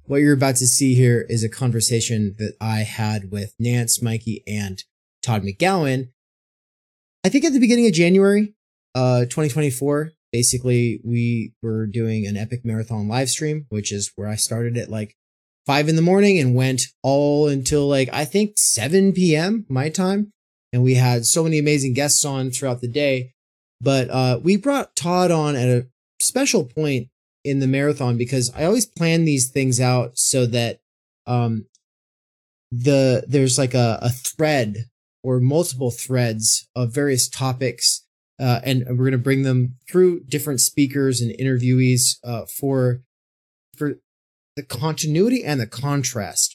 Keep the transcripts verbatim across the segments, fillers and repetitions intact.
what you're about to see here is a conversation that I had with Nance, Mikey, and Todd McGowan. I think at the beginning of January, uh, twenty twenty-four. Basically, we were doing an Epic Marathon live stream, which is where I started at like five in the morning and went all until like, I think seven p.m. my time. And we had so many amazing guests on throughout the day. But uh, we brought Todd on at a special point in the marathon because I always plan these things out so that um, the there's like a, a thread or multiple threads of various topics. Uh, and we're going to bring them through different speakers and interviewees uh, for for the continuity and the contrast.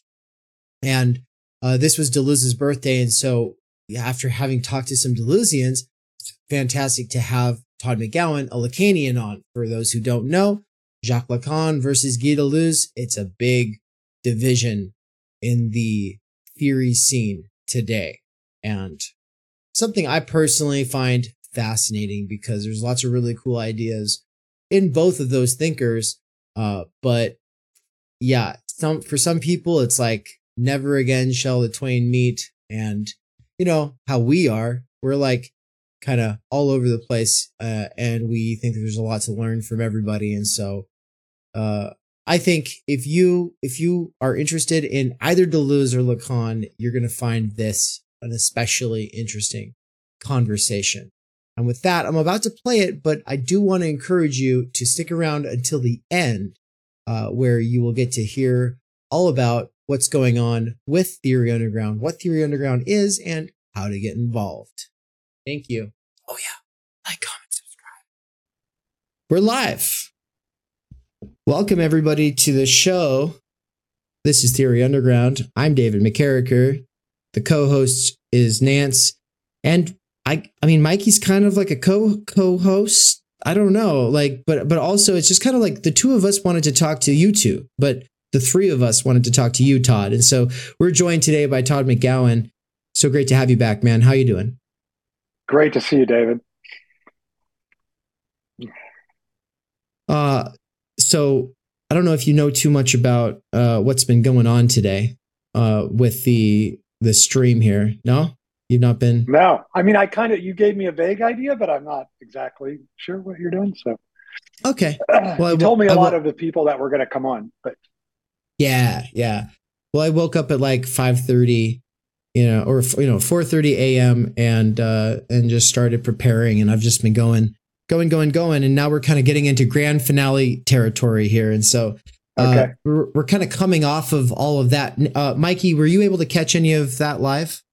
And uh, this was Deleuze's birthday, and so after having talked to some Deleuzians, it's fantastic to have Todd McGowan, a Lacanian, on. For those who don't know, Jacques Lacan versus Guy Deleuze. It's a big division in the theory scene today, and something I personally find fascinating because there's lots of really cool ideas in both of those thinkers. Uh, but yeah, some for some people, it's like never again shall the twain meet. And you know how we are, we're like kind of all over the place, uh, and we think that there's a lot to learn from everybody. And so uh, I think if you if you are interested in either Deleuze or Lacan, you're going to find this an especially interesting conversation. And with that, I'm about to play it, but I do want to encourage you to stick around until the end, uh, where you will get to hear all about what's going on with Theory Underground, what Theory Underground is, and how to get involved. Thank you. Oh yeah, like, comment, subscribe. We're live. Welcome everybody to the show. This is Theory Underground. I'm David McCarricker. The co-host is Nance, and I I mean Mikey's kind of like a co co-host. I don't know, like, but but also it's just kind of like the two of us wanted to talk to you two, but the three of us wanted to talk to you, Todd. And so we're joined today by Todd McGowan. So great to have you back, man. How you doing? Great to see you, David. Uh so I don't know if you know too much about uh what's been going on today uh with the the stream here. No? You've not been? No, I mean, I kind of, you gave me a vague idea, but I'm not exactly sure what you're doing. So, Okay. uh, Well, I you will, told me a I lot will, of the people that were going to come on, but yeah, yeah. Well, I woke up at like five thirty, you know, or you know, four thirty a.m. and uh and just started preparing, and I've just been going going going going and now we're kind of getting into grand finale territory here. And so uh okay. we're, we're kind of coming off of all of that. Uh Mikey, were you able to catch any of that live?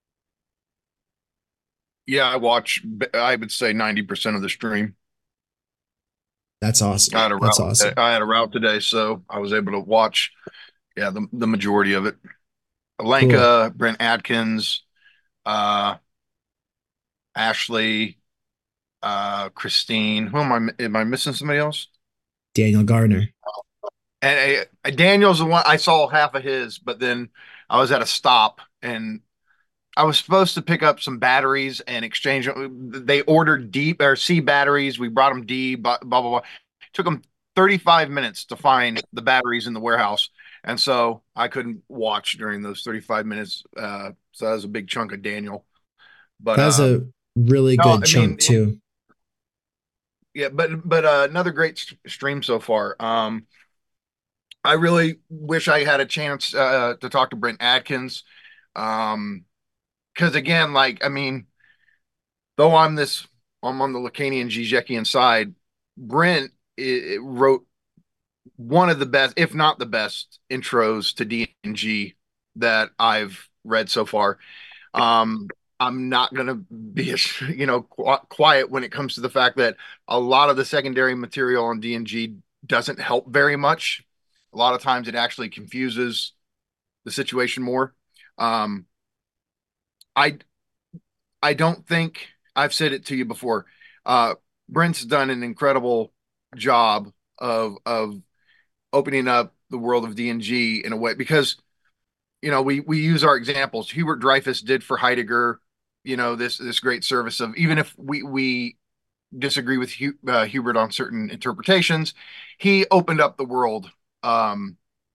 Yeah, I watch, I would say ninety percent of the stream. That's awesome. I had a That's route. awesome. I had a route today, so I was able to watch, yeah, the the majority of it. Cool. Alenka, Brent Adkins, uh, Ashley, uh, Christine. Who am I? Am I missing somebody else? Daniel Gardner. And uh, Daniel's the one I saw half of his, but then I was at a stop and I was supposed to pick up some batteries and exchange. They ordered D or C batteries. We brought them D, blah, blah, blah, blah. It took them thirty-five minutes to find the batteries in the warehouse. And so I couldn't watch during those thirty-five minutes. Uh, so that was a big chunk of Daniel. But That's um, a really no, good I mean, chunk too. yeah, but but uh, another great st- stream so far. Um, I really wish I had a chance uh, to talk to Brent Adkins. Um, because again, like, I mean, though I'm this, I'm on the Lacanian Zizekian side. Brent it, it wrote one of the best, if not the best, intros to D and G that I've read so far. Um, I'm not going to be, you know, qu- quiet when it comes to the fact that a lot of the secondary material on D and G doesn't help very much. A lot of times it actually confuses the situation more. Um, I I don't think I've said it to you before. Uh, Brent's done an incredible job of of opening up the world of D and G in a way because you know we we use our examples. Hubert Dreyfus did for Heidegger, you know this this great service of even if we we disagree with Hu- uh, Hubert on certain interpretations, he opened up the world um,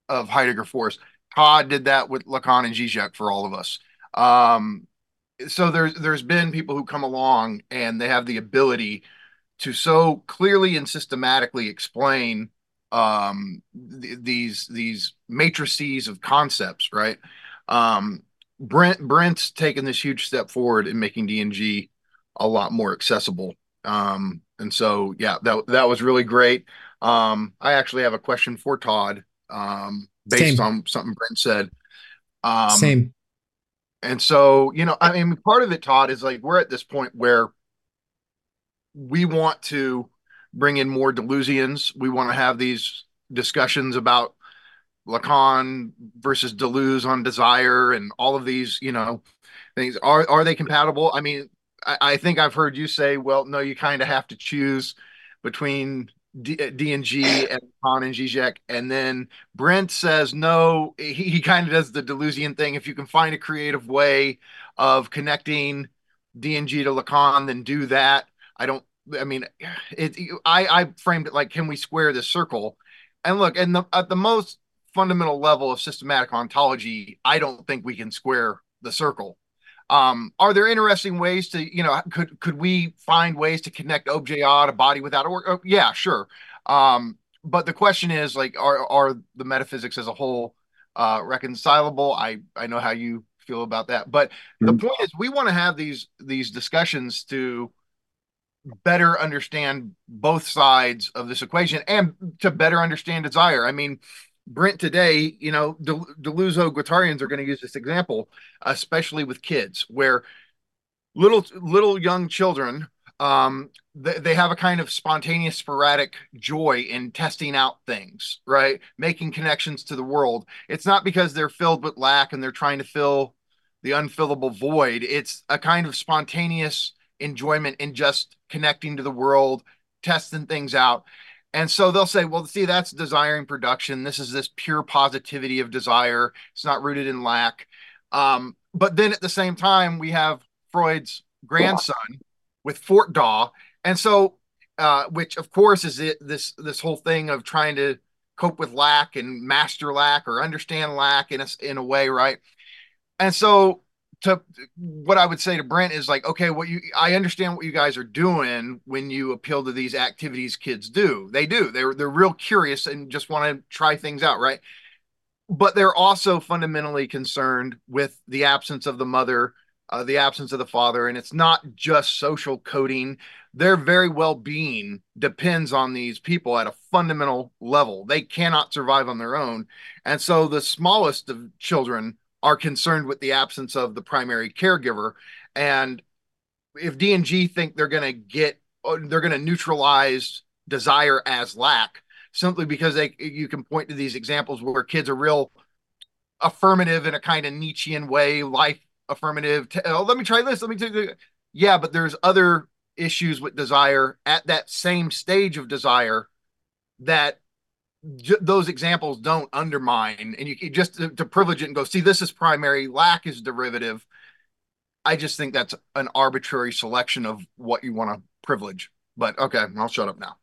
of Heidegger Force. Todd did that with Lacan and Zizek for all of us. Um, so there's there's been people who come along and they have the ability to so clearly and systematically explain um, th- these these matrices of concepts, right? Um, Brent Brent's taken this huge step forward in making D and G a lot more accessible. Um, and so, yeah, that that was really great. Um, I actually have a question for Todd, um, based Same. on something Brent said. Um, Same. and so, you know, I mean, part of it, Todd, is like we're at this point where we want to bring in more Deleuzians. We want to have these discussions about Lacan versus Deleuze on desire and all of these, you know, things. Are are they compatible? I mean, I, I think I've heard you say, well, no, you kind of have to choose between D, D and G and Lacan and Zizek. And then Brent says, no, he, he kind of does the Deleuzian thing. If you can find a creative way of connecting D and G to Lacan, then do that. I don't, I mean, it, I, I framed it like, can we square this circle? And look, and the, at the most fundamental level of systematic ontology, I don't think we can square the circle. Um, are there interesting ways to, you know, could could we find ways to connect objet to body without a work? Oh, yeah, sure. Um, but the question is, like, are are the metaphysics as a whole uh, reconcilable? I I know how you feel about that, but mm-hmm. the point is, we want to have these these discussions to better understand both sides of this equation and to better understand desire. I mean, Brent today, you know, Del- Deleuze-Guattarians are going to use this example, especially with kids, where little little young children, um, they, they have a kind of spontaneous, sporadic joy in testing out things, right? Making connections to the world. It's not because they're filled with lack and they're trying to fill the unfillable void. It's a kind of spontaneous enjoyment in just connecting to the world, testing things out. And so they'll say, well, see, that's desiring production. This is this pure positivity of desire. It's not rooted in lack. Um, but then at the same time, we have Freud's grandson with Fortdaw. And so, uh, which of course is it, this, this whole thing of trying to cope with lack and master lack or understand lack in a, in a way, right? And so to what I would say to Brent is like, okay, what you, I understand what you guys are doing when you appeal to these activities kids do. They do. They're, they're real curious and just want to try things out. Right. But they're also fundamentally concerned with the absence of the mother, uh, the absence of the father. And it's not just social coding. Their very well-being depends on these people at a fundamental level. They cannot survive on their own. And so the smallest of children are concerned with the absence of the primary caregiver. And if D and G think they're going to get, they're going to neutralize desire as lack, simply because they, you can point to these examples where kids are real affirmative in a kind of Nietzschean way, life affirmative. Oh, let me try this. Let me take it. Yeah, but there's other issues with desire at that same stage of desire that J- those examples don't undermine, and you just to, to privilege it and go, see, this is primary, lack is derivative. I just think that's an arbitrary selection of what you want to privilege. But okay, I'll shut up now.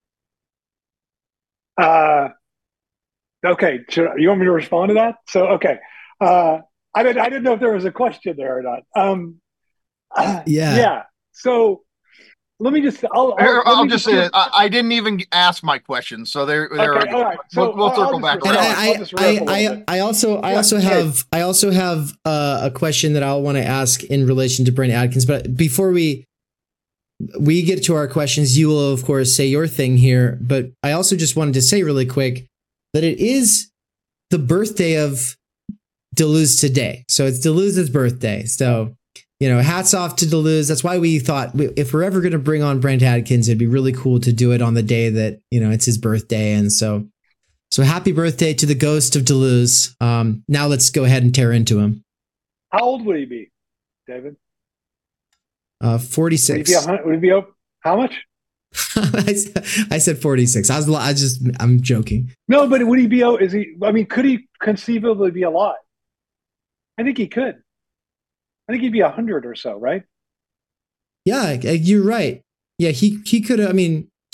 Uh, okay, should, you want me to respond to that? So, okay, uh, I didn't, I didn't know if there was a question there or not. Um, uh, yeah, yeah. So. Let me just. I'll, I'll, I'll me just say it. I, I didn't even ask my question, so there. there okay, all right. So we'll, we'll circle back. And I, I, I, I also, I yeah, also have, I also have uh, a question that I'll want to ask in relation to Brent Adkins. But before we we get to our questions, you will of course say your thing here. But I also just wanted to say really quick that it is the birthday of Deleuze today. So it's Deleuze's birthday. So. You know, hats off to Deleuze. That's why we thought we, if we're ever going to bring on Brent Adkins, it'd be really cool to do it on the day that, you know, it's his birthday. And so, so happy birthday to the ghost of Deleuze. Um, now let's go ahead and tear into him. How old would he be, David? Uh, forty-six. Would he be, would he be how much? I, I said forty-six. I was, I just, I'm joking. No, but would he be, is he, I mean, could he conceivably be alive? I think he could. I think he'd be a hundred or so, right? Yeah, you're right. Yeah, he he could. I mean,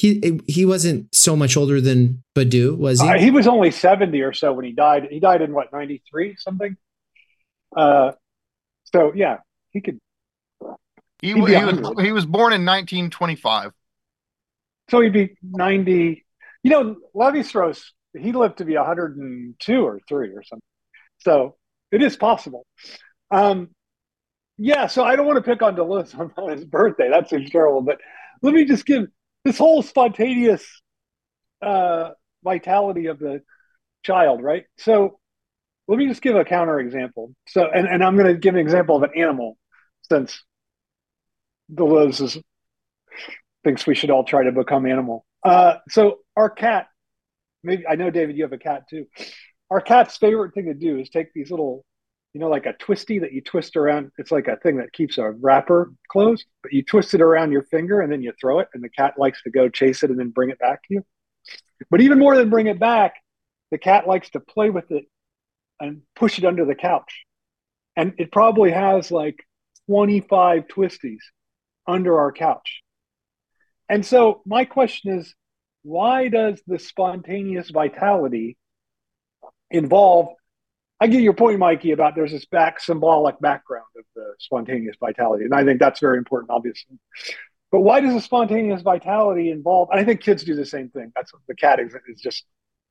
he he wasn't so much older than Badu, was he? Uh, he was only seventy or so when he died. He died in what, ninety-three something. Uh, so yeah, he could. He, he was he was born in nineteen twenty-five. So he'd be ninety. You know, Levi-Strauss, he lived to be one hundred two or three or something. So it is possible. Um, yeah, so I don't want to pick on Deleuze on his birthday. That seems terrible. But let me just give this whole spontaneous uh, vitality of the child, right? So let me just give a counter example. So, and, and I'm going to give an example of an animal, since Deleuze is, thinks we should all try to become animal. Uh, so our cat, maybe I know, David, you have a cat too. Our cat's favorite thing to do is take these little, you know, like a twisty that you twist around. It's like a thing that keeps a wrapper closed, but you twist it around your finger and then you throw it, and the cat likes to go chase it and then bring it back to you. But even more than bring it back, the cat likes to play with it and push it under the couch. And it probably has like twenty-five twisties under our couch. And so my question is, why does the spontaneous vitality involve? I get your point, Mikey, about there's this back symbolic background of the spontaneous vitality. And I think that's very important, obviously. But why does the spontaneous vitality involve? And I think kids do the same thing. That's what the cat is, is just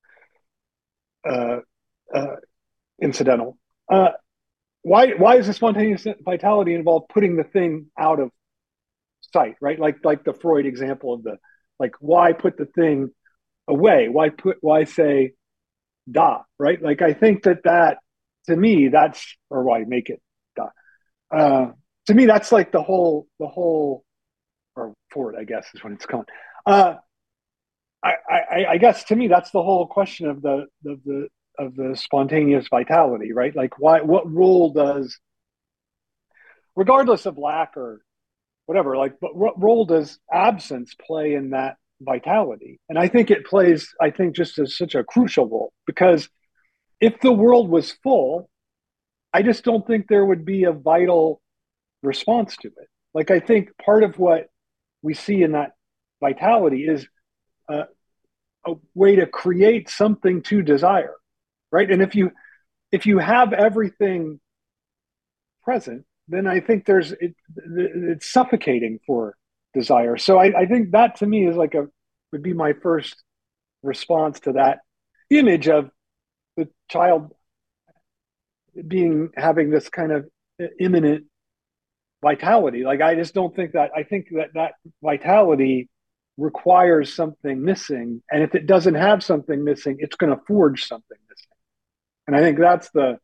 uh, uh, incidental. Uh, why why is the spontaneous vitality involve putting the thing out of sight, right? Like like the Freud example of the, like, why put the thing away? Why put why say da, right? Like, I think that that, to me, that's, or why make it da. Uh, to me, that's like the whole the whole or Ford, I guess, is when it's called. Uh, I, I I guess to me that's the whole question of the of the of the spontaneous vitality, right? Like, why? What role does, regardless of lack or whatever, like, what role does absence play in that vitality? And I think it plays, I think, just as such a crucial role, because if the world was full, I just don't think there would be a vital response to it. Like, I think part of what we see in that vitality is uh, a way to create something to desire, right? And if you if you have everything present, then I think there's it, it's suffocating for desire. So I, I think that, to me, is like a would be my first response to that image of the child being having this kind of imminent vitality. Like, I just don't think that. I think that that vitality requires something missing, and if it doesn't have something missing, it's going to forge something missing. And I think that's the,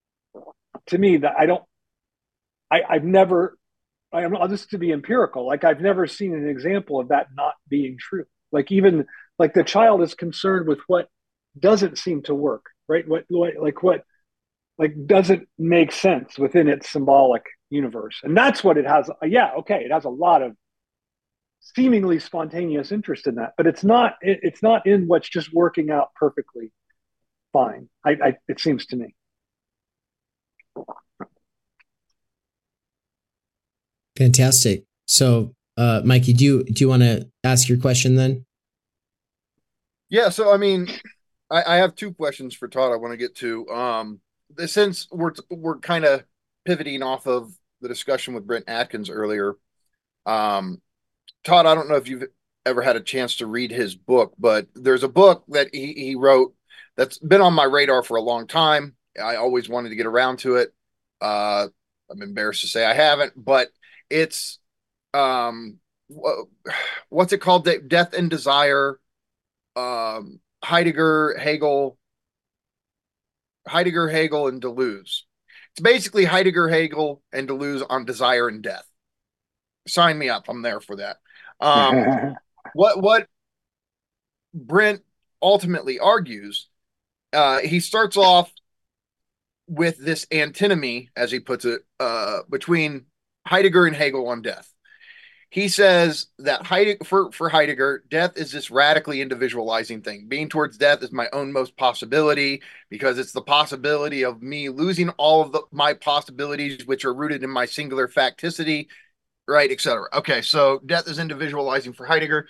to me, that I don't. I, I've never, I, I'll just to be empirical, like, I've never seen an example of that not being true. Like, even like the child is concerned with what doesn't seem to work, right? What, what like what like doesn't make sense within its symbolic universe. And that's what it has. Yeah, okay, it has a lot of seemingly spontaneous interest in that, but it's not it, it's not in what's just working out perfectly fine. I, I it seems to me. Fantastic. So, uh, Mikey, do you do you want to ask your question then? Yeah. So, I mean, I, I have two questions for Todd. I want to get to. Um, since we're we're kind of pivoting off of the discussion with Brent Atkins earlier. Um, Todd, I don't know if you've ever had a chance to read his book, but there's a book that he he wrote that's been on my radar for a long time. I always wanted to get around to it. Uh, I'm embarrassed to say I haven't, but it's um what's it called? Death and Desire. Um, Heidegger, Hegel, Heidegger, Hegel, and Deleuze. It's basically Heidegger, Hegel, and Deleuze on desire and death. Sign me up. I'm there for that. Um, what what Brent ultimately argues, uh, he starts off with this antinomy, as he puts it, uh, between Heidegger and Hegel on death. He says that Heidegger, for, for Heidegger, death is this radically individualizing thing. Being towards death is my own most possibility, because it's the possibility of me losing all of the, my possibilities, which are rooted in my singular facticity, right, et cetera. Okay, so death is individualizing for Heidegger.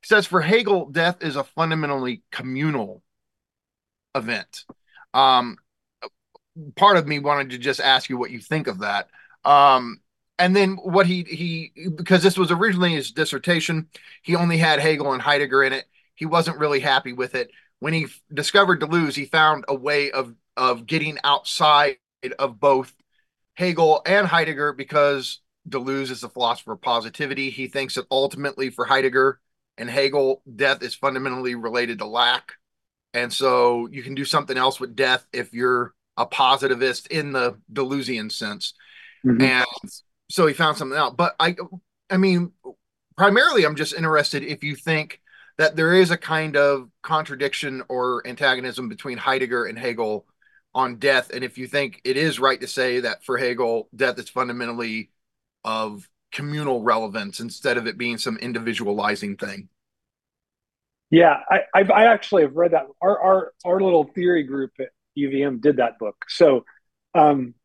He says for Hegel, death is a fundamentally communal event. Um, part of me wanted to just ask you what you think of that. Um, and then what he he because this was originally his dissertation, he only had Hegel and Heidegger in it. He wasn't really happy with it. When he discovered Deleuze, he found a way of of getting outside of both Hegel and Heidegger because Deleuze is a philosopher of positivity. He thinks that ultimately for Heidegger and Hegel, death is fundamentally related to lack. And so you can do something else with death if you're a positivist in the Deleuzian sense. Mm-hmm. And so he found something out. But I I mean, primarily I'm just interested if you think that there is a kind of contradiction or antagonism between Heidegger and Hegel on death, and if you think it is right to say that for Hegel, death is fundamentally of communal relevance instead of it being some individualizing thing. Yeah, I, I've, I actually have read that. Our, our our little theory group at U V M did that book. So, um,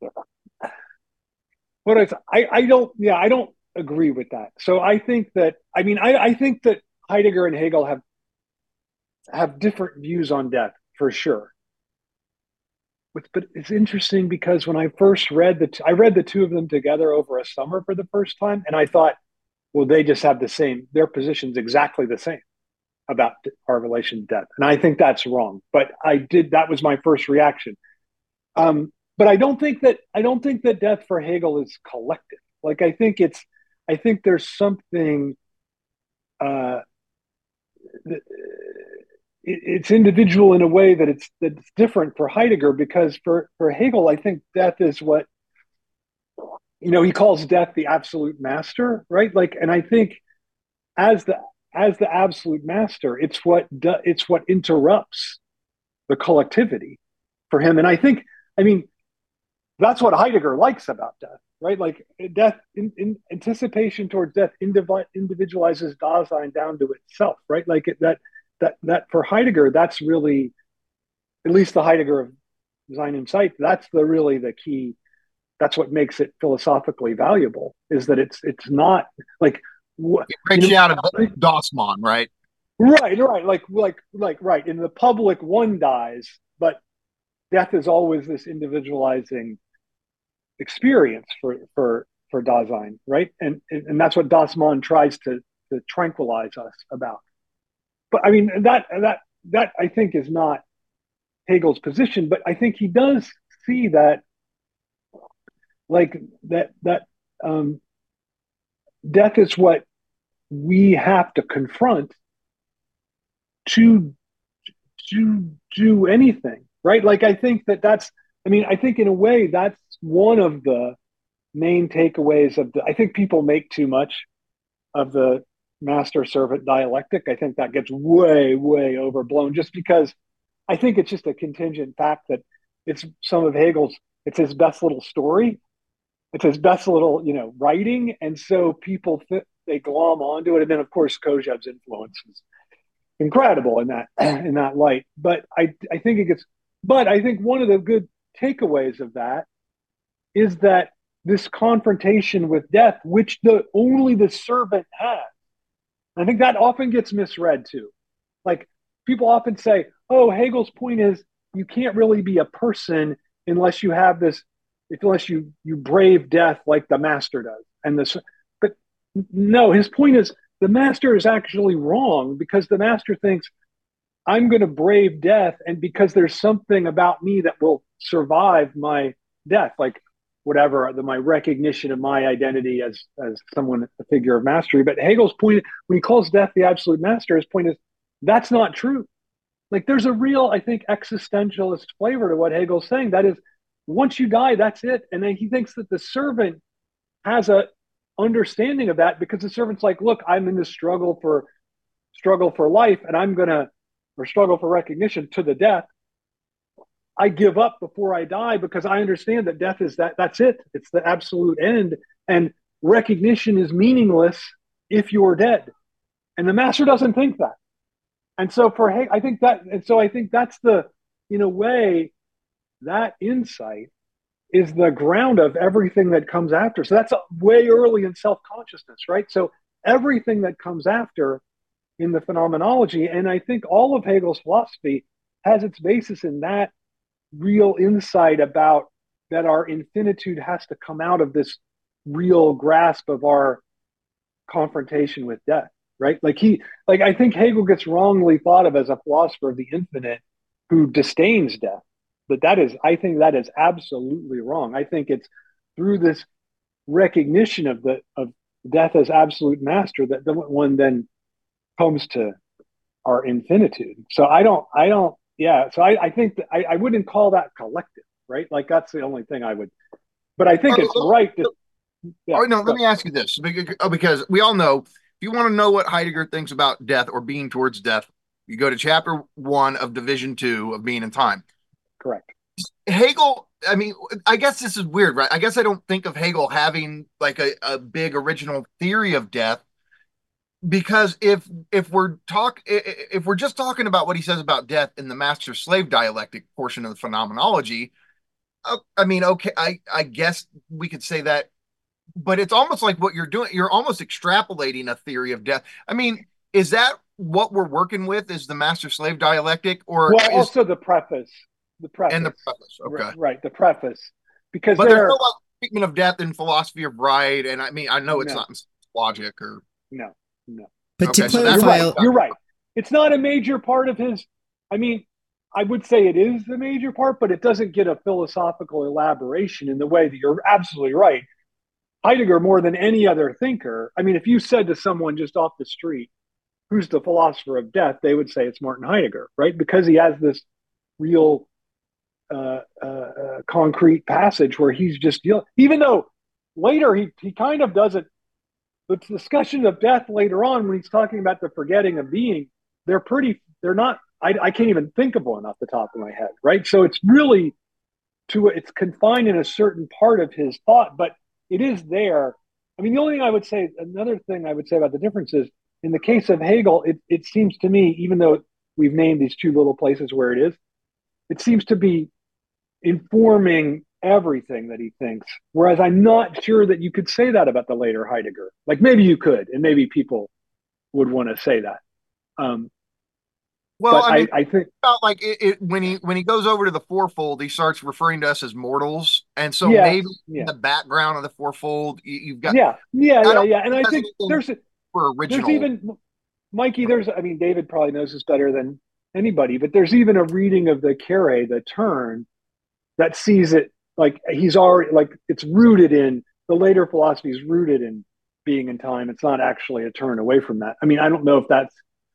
what is I I don't yeah I don't agree with that. So I think that I mean I I think that Heidegger and Hegel have have different views on death for sure. But, but it's interesting because when I first read the t- I read the two of them together over a summer for the first time, and I thought, well, they just have the same. Their position's exactly the same about our relation to death, and I think that's wrong. But I did that was my first reaction. Um, but I don't think that I don't think that death for Hegel is collective. Like I think it's I think there's something uh, it's individual in a way that it's that's different for Heidegger because for for Hegel I think death is what you know he calls death the absolute master, right? Like, and I think as the as the absolute master, it's what it's what interrupts the collectivity for him. And I think I mean that's what Heidegger likes about death, right? Like death, in, in anticipation towards death, individualizes Dasein down to itself, right? Like it, that that that for Heidegger, that's really at least the Heidegger of Sein und Zeit. That's the really the key. That's what makes it philosophically valuable. Is that it's it's not like it breaks you, know, you out of Dossmann, right? Right, right. Like like like right. In the public, one dies, but death is always this individualizing experience for for for Dasein, right? And and that's what Dossmann tries to to tranquilize us about. But I mean that that that I think is not Hegel's position, but I think he does see that like that that um, death is what we have to confront to to do anything, right? Like I think that that's I mean I think in a way that's one of the main takeaways of the I think people make too much of the master servant dialectic. I think that gets way way overblown just because I think it's just a contingent fact that it's some of Hegel's it's his best little story. It's his best little, you know, writing, and so people th- they glom onto it, and then of course Kozhev's influence is incredible in that in that light. But I I think it gets, but I think one of the good takeaways of that is that this confrontation with death, which the only the servant has, I think that often gets misread too. Like people often say, "Oh, Hegel's point is you can't really be a person unless you have this." Unless you you brave death like the master does, and this, but no, his point is the master is actually wrong because the master thinks I'm going to brave death, and because there's something about me that will survive my death, like whatever the my recognition of my identity as as someone a figure of mastery. But Hegel's point when he calls death the absolute master, his point is that's not true. Like there's a real, I think, existentialist flavor to what Hegel's saying. That is, once you die, that's it. And then he thinks that the servant has a understanding of that because the servant's like, look, I'm in this struggle for struggle for life, and I'm gonna or struggle for recognition to the death. I give up before I die because I understand that death is that that's it. It's the absolute end. And recognition is meaningless if you're dead. And the master doesn't think that. And so for I think that and so I think that's the in a way that insight is the ground of everything that comes after. So that's a, way early in self-consciousness, right? So everything that comes after in the phenomenology. And I think all of Hegel's philosophy has its basis in that real insight about that our infinitude has to come out of this real grasp of our confrontation with death, right? Like he, like I think Hegel gets wrongly thought of as a philosopher of the infinite who disdains death. But that is, I think that is absolutely wrong. I think it's through this recognition of the of death as absolute master that the one then comes to our infinitude. So I don't, I don't, yeah. So I, I think that I, I wouldn't call that collective, right? Like that's the only thing I would. But I think it's right to. Yeah, oh, no, let me ask you this because we all know if you want to know what Heidegger thinks about death or being towards death, you go to chapter one of division two of Being and Time. Correct. Hegel, I mean, I guess this is weird, right? I guess I don't think of Hegel having like a, a big original theory of death because if if we're talk if we're just talking about what he says about death in the master-slave dialectic portion of the phenomenology, I mean, okay, I, I guess we could say that, but it's almost like what you're doing. You're almost extrapolating a theory of death. I mean, is that what we're working with? Is the master-slave dialectic, or well, is, also the preface, the preface, and the preface? Okay, right, right the preface, because but there, there's no like, treatment of death in philosophy of right, and I mean, I know it's no. not in logic or no, no. But okay, to so clarify, you're right. You're right. It's not a major part of his. I mean, I would say it is the major part, but it doesn't get a philosophical elaboration in the way that you're absolutely right. Heidegger, more than any other thinker, I mean, if you said to someone just off the street, who's the philosopher of death, they would say it's Martin Heidegger, right? Because he has this real uh, uh, uh, concrete passage where he's just dealing, even though later he, he kind of doesn't, the discussion of death later on when he's talking about the forgetting of being, they're pretty, they're not, I, I can't even think of one off the top of my head, right? So it's really to, it's confined in a certain part of his thought, but it is there. I mean, the only thing I would say, another thing I would say about the difference is in the case of Hegel, it, it seems to me, even though we've named these two little places where it is, it seems to be informing everything that he thinks. Whereas I'm not sure that you could say that about the later Heidegger. Like maybe you could, and maybe people would want to say that. Um, well, I mean, I, I think about like it, it, when he when he goes over to the fourfold, he starts referring to us as mortals, and so yes, maybe yeah. in the background of the fourfold, you, you've got yeah, yeah, yeah, yeah. And I think there's a, for original. There's even Mikey. There's I mean, David probably knows this better than anybody, but there's even a reading of the Kere, the turn, that sees it like he's already like it's rooted in the later philosophy is rooted in being in time. It's not actually a turn away from that. I mean, I don't know if that's.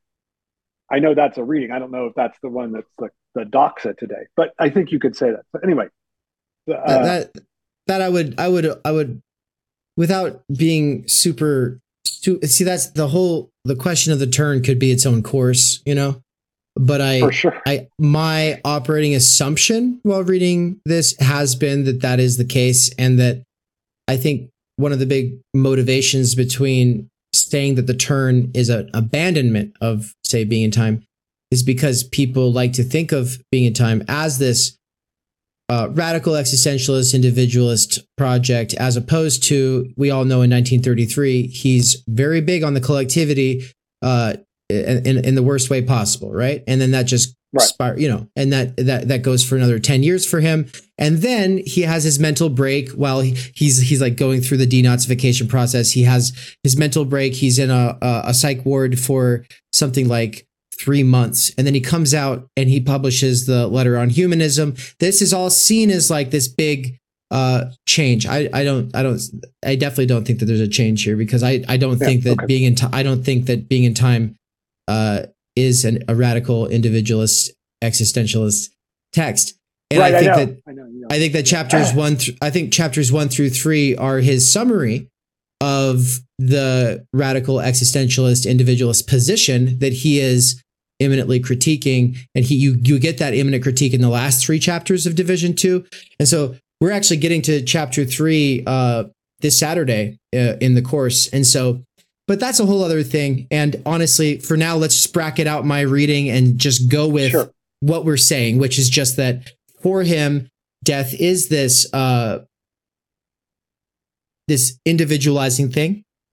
I know that's a reading. I don't know if that's the one that's the, the doxa today, but I think you could say that. But anyway, uh, that, that that I would I would I would without being super. See, that's the whole the question of the turn could be its own course, you know. But I, For sure. I, my operating assumption while reading this has been that that is the case, and that I think one of the big motivations between saying that the turn is an abandonment of, say, being in time, is because people like to think of being in time as this uh, radical existentialist individualist project, as opposed to, we all know in nineteen thirty-three, he's very big on the collectivity. Uh, In, in the worst way possible, right? And then that just, right. spir- you know, and that that that goes for another ten years for him. And then he has his mental break while he, he's he's like going through the denazification process. He has his mental break. He's in a, a a psych ward for something like three months, and then he comes out and he publishes the Letter on Humanism. This is all seen as like this big uh change. I I don't I don't I definitely don't think that there's a change here, because I I don't yeah, think that okay. being in time I don't think that being in time Uh, is an, a radical individualist existentialist text, and right, I think I that I, know, you know. I think that chapters one, th- I think chapters one through three are his summary of the radical existentialist individualist position that he is imminently critiquing, and he you you get that imminent critique in the last three chapters of Division Two, and so we're actually getting to chapter three uh, this Saturday uh, in the course, and so. But that's a whole other thing. And honestly, for now, let's just bracket out my reading and just go with sure. what we're saying, which is just that for him, death is this uh, this individualizing thing.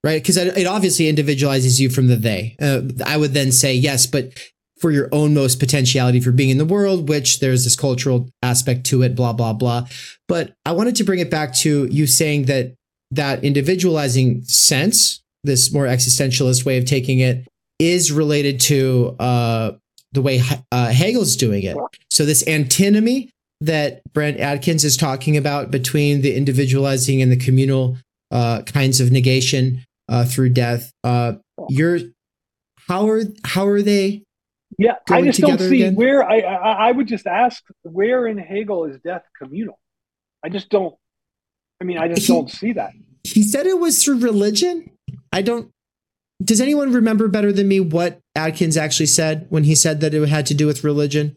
right? Because it, it obviously individualizes you from the they. Uh, I would then say yes, but for your own most potentiality for being in the world, which there's this cultural aspect to it, blah, blah, blah. But I wanted to bring it back to you saying that that individualizing sense, this more existentialist way of taking it, is related to uh, the way uh, Hegel's doing it. So this antinomy that Brent Atkins is talking about between the individualizing and the communal uh, kinds of negation uh, through death, uh, you're how are how are they? Yeah, I just don't see again? where I, I I would just ask where in Hegel is death communal? I just don't. I mean, I just he, don't see that. He said it was through religion. I don't. Does anyone remember better than me what Atkins actually said when he said that it had to do with religion?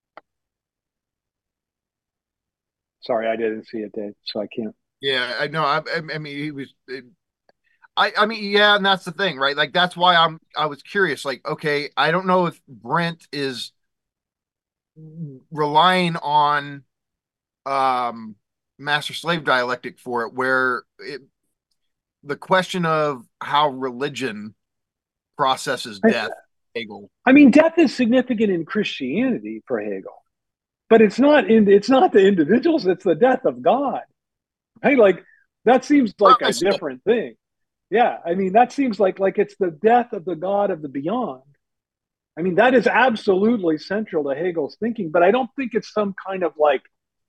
Sorry, I didn't see it, Dave, so I can't. Yeah, I know. I, I mean, he was. I, I mean, yeah, and that's the thing, right? Like, that's why I'm. I was curious. Like, okay, I don't know if Brent is relying on um master slave dialectic for it, where it, the question of how religion processes death, I, Hegel. I mean, death is significant in Christianity for Hegel, but it's not in. It's not the individuals. It's the death of God, right? Like that seems like a different thing. Yeah, I mean, that seems like like it's the death of the God of the beyond. I mean, that is absolutely central to Hegel's thinking, but I don't think it's some kind of like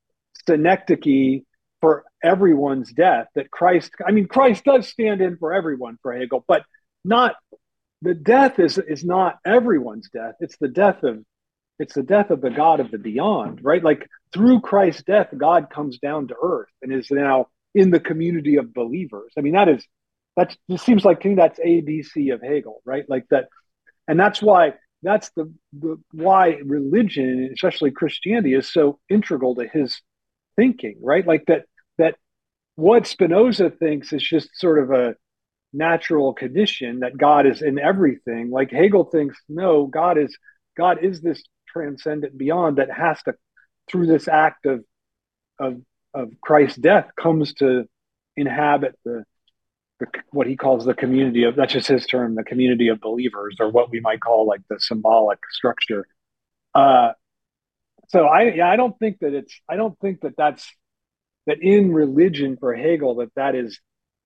synecdoche for everyone's death that Christ, I mean, Christ does stand in for everyone for Hegel, but not, the death is is not everyone's death. It's the death of, it's the death of the God of the beyond, right? Like through Christ's death, God comes down to earth and is now in the community of believers. I mean, that is, that just seems like to me that's A B C of Hegel, right? Like that, and that's why that's the, the why religion, especially Christianity, is so integral to his thinking, right? Like that that what Spinoza thinks is just sort of a natural condition that God is in everything. Like Hegel thinks, no, God is God is this transcendent beyond that has to, through this act of of of Christ's death, comes to inhabit the The, what he calls the community of, that's just his term, the community of believers, or what we might call like the symbolic structure. Uh, so I, yeah, I don't think that it's, I don't think that that's, that in religion for Hegel, that that is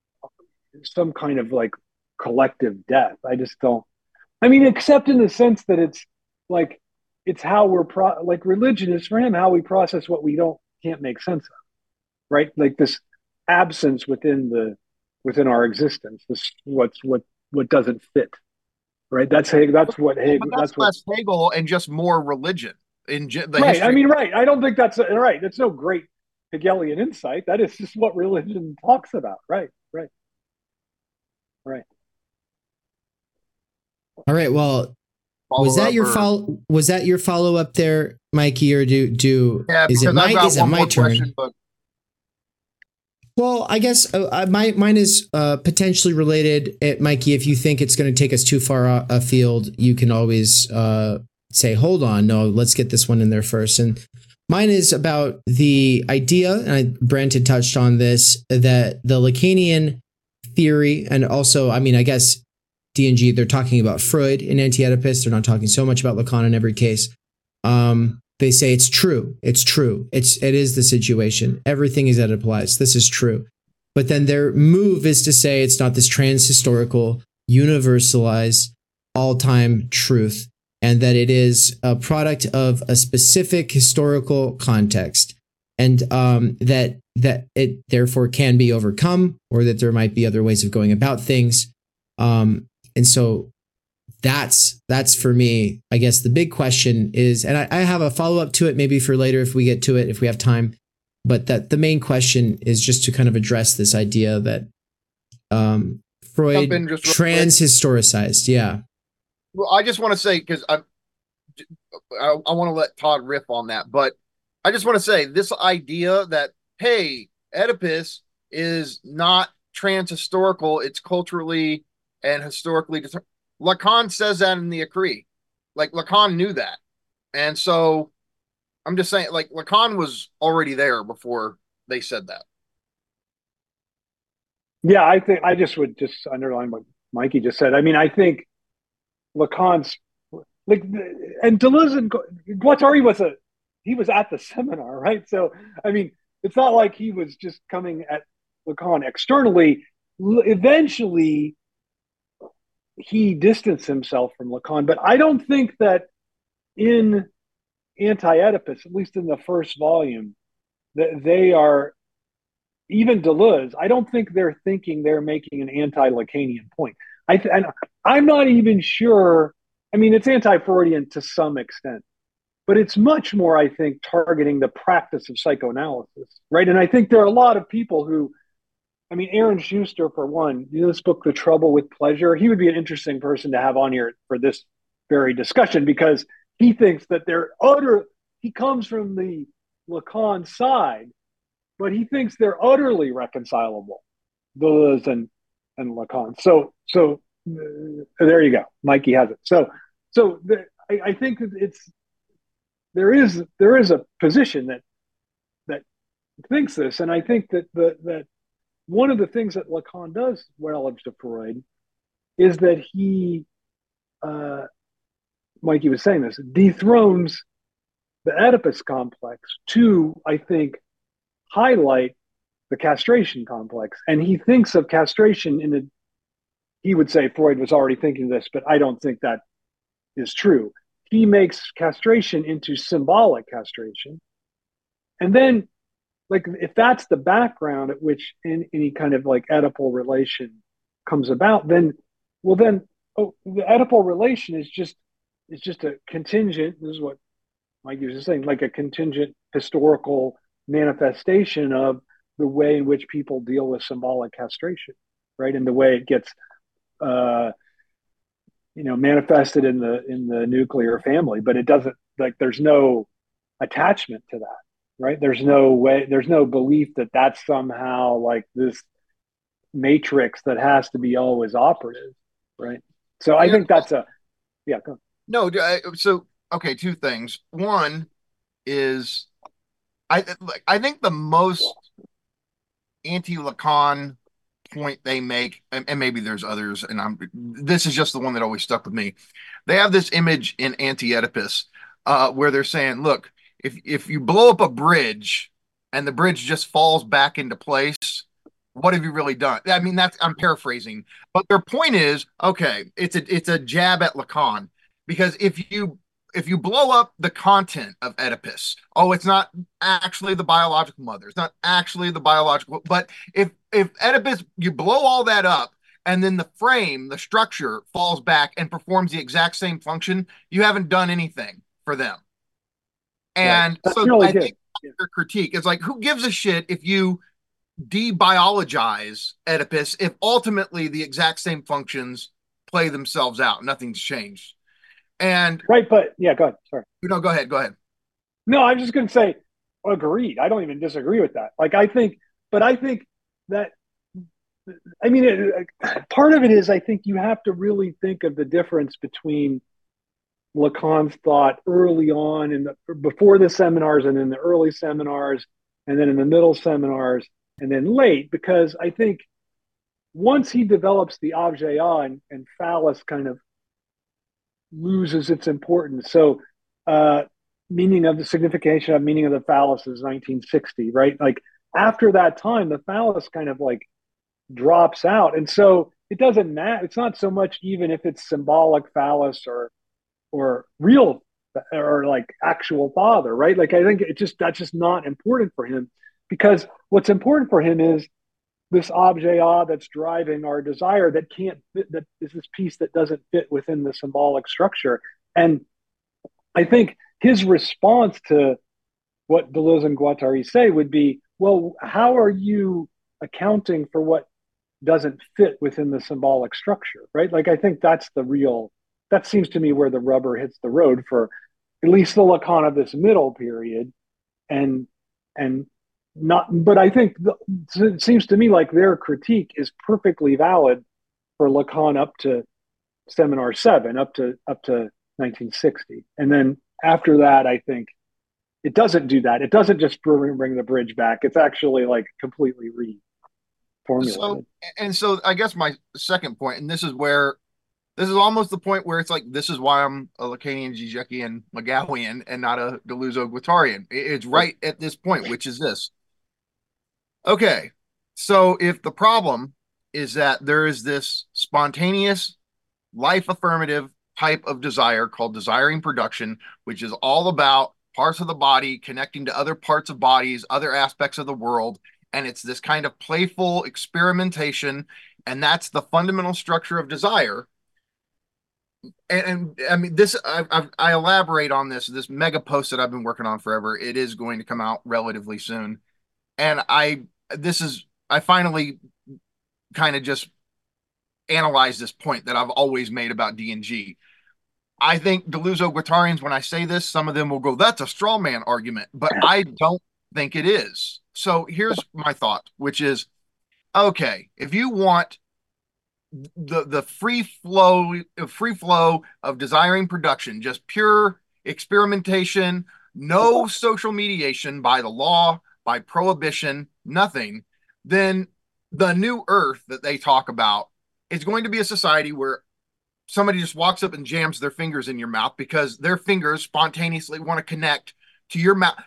some kind of like collective death. I just don't, I mean, except in the sense that it's like, it's how we're pro, like religion is for him, how we process what we don't, can't make sense of, right? Like this absence within the, within our existence, this what's what what doesn't fit, right? That's Hegel. That's what Hegel. But that's, that's what less Hegel and just more religion in the right. history. I mean, right. I don't think that's right. That's no great Hegelian insight. That is just what religion talks about. Right. Right. Right. All right. Well, follow was that your or... follow? Was that your follow up there, Mikey, or do do? Yeah, is it my is it my turn? Question, but... Well, I guess uh, my mine is uh, potentially related. It, Mikey, if you think it's going to take us too far afield, you can always uh, say, "Hold on, no, let's get this one in there first." And mine is about the idea, and I, Brent had touched on this, that the Lacanian theory, and also, I mean, I guess D and G, they're talking about Freud in Anti-Oedipus. They're not talking so much about Lacan in every case. Um, They say it's true. It's true. It's it is the situation. Everything is Oedipalized. This is true. But then their move is to say it's not this trans-historical, universalized, all-time truth, and that it is a product of a specific historical context, and um, that that it therefore can be overcome, or that there might be other ways of going about things. Um, and so That's that's for me, I guess the big question is, and I, I have a follow up to it maybe for later if we get to it, if we have time. But that the main question is just to kind of address this idea that um, Freud trans historicized. Yeah. Well, I just want to say, because I, I, I want to let Todd riff on that, but I just want to say this idea that, hey, Oedipus is not trans historical, it's culturally and historically determined. Lacan says that in the Écrit. Like, Lacan knew that. And so I'm just saying, like, Lacan was already there before they said that. Yeah, I think I just would just underline what Mikey just said. I mean, I think Lacan's like, and Deleuze and Guattari was a he was at the seminar, right? So I mean, it's not like he was just coming at Lacan externally. Eventually, he distanced himself from Lacan, but I don't think that in Anti-Oedipus, at least in the first volume, that they are even Deleuze. I don't think they're thinking they're making an anti-Lacanian point. I th- and I'm not even sure. I mean, it's anti-Freudian to some extent, but it's much more, I think, targeting the practice of psychoanalysis, right? And I think there are a lot of people who, I mean, Aaron Schuster, for one, you know, this book, The Trouble with Pleasure, he would be an interesting person to have on here for this very discussion because he thinks that they're utter, he comes from the Lacan side, but he thinks they're utterly reconcilable, Deleuze and, and Lacan. So, so uh, there you go. Mikey has it. So, so the, I, I think it's, there is, there is a position that, that thinks this. And I think that the, that one of the things that Lacan does relative to Freud is that he, uh, Mikey was saying this, dethrones the Oedipus complex to, I think, highlight the castration complex. And he thinks of castration in a, he would say Freud was already thinking this, but I don't think that is true. He makes castration into symbolic castration. And then, like, if that's the background at which in, any kind of like Oedipal relation comes about, then, well, then oh, the Oedipal relation is just, is just a contingent, this is what Mike was saying, like a contingent historical manifestation of the way in which people deal with symbolic castration, right? And the way it gets, uh, you know, manifested in the in the nuclear family, but it doesn't, like, there's no attachment to that, right? There's no way, there's no belief that that's somehow like this matrix that has to be always operative, right? So I Yeah. think that's a, yeah. Go on. No, I, so okay, two things. One is I like I think the most anti-Lacan point they make, and, and maybe there's others, and I'm this is just the one that always stuck with me. They have this image in Anti-Oedipus uh, where they're saying, look, if if you blow up a bridge and the bridge just falls back into place, what have you really done? I mean, that's I'm paraphrasing, but their point is, okay, it's a it's a jab at Lacan because if you if you blow up the content of Oedipus, oh, it's not actually the biological mother, it's not actually the biological, but if if Oedipus, you blow all that up and then the frame, the structure falls back and performs the exact same function, you haven't done anything for them. Right. And That's so really I good. think your critique is like, who gives a shit if you debiologize Oedipus if ultimately the exact same functions play themselves out? Nothing's changed. And Right. But yeah, go ahead. Sorry. no, go ahead, go ahead. No, I'm just going to say agreed. I don't even disagree with that. Like, I think, but I think that, I mean, it, part of it is I think you have to really think of the difference between Lacan's thought early on in the before the seminars and in the early seminars and then in the middle seminars and then late, because I think once he develops the objet and, and phallus kind of loses its importance. So, uh, meaning of the signification of meaning of the phallus is nineteen sixty, right? Like after that time, the phallus kind of like drops out. And so it doesn't matter. It's not so much even if it's symbolic phallus or or real or like actual father, right? Like I think it just that's just not important for him because what's important for him is this objet that's driving our desire that can't fit, that is this piece that doesn't fit within the symbolic structure. And I think his response to what Deleuze and Guattari say would be, well, how are you accounting for what doesn't fit within the symbolic structure, right? Like, I think that's the real, that seems to me where the rubber hits the road for at least the Lacan of this middle period. And, and not, but I think the, it seems to me like their critique is perfectly valid for Lacan up to Seminar seven, up to, up to nineteen sixty. And then after that, I think it doesn't do that. It doesn't just bring, bring the bridge back. It's actually like completely re formulated. So, and so I guess my second point, and this is where this is almost the point where it's like, this is why I'm a Lacanian, Zizekian, McGowian, and not a Deluso Guattarian. It's right at this point, which is this. Okay, so if the problem is that there is this spontaneous, life affirmative type of desire called desiring production, which is all about parts of the body connecting to other parts of bodies, other aspects of the world, and it's this kind of playful experimentation, and that's the fundamental structure of desire. And, and I mean, this I, I, I elaborate on this this mega post that I've been working on forever. It is going to come out relatively soon, and I this is I finally kind of just analyze this point that I've always made about D and G. I think Deluso Guattarians, when I say this, some of them will go, "That's a straw man argument," but I don't think it is. So here's my thought, which is, okay, if you want the the free flow free flow of desiring production, just pure experimentation, no social mediation by the law, by prohibition, nothing, then the new earth that they talk about is going to be a society where somebody just walks up and jams their fingers in your mouth because their fingers spontaneously want to connect to your mouth.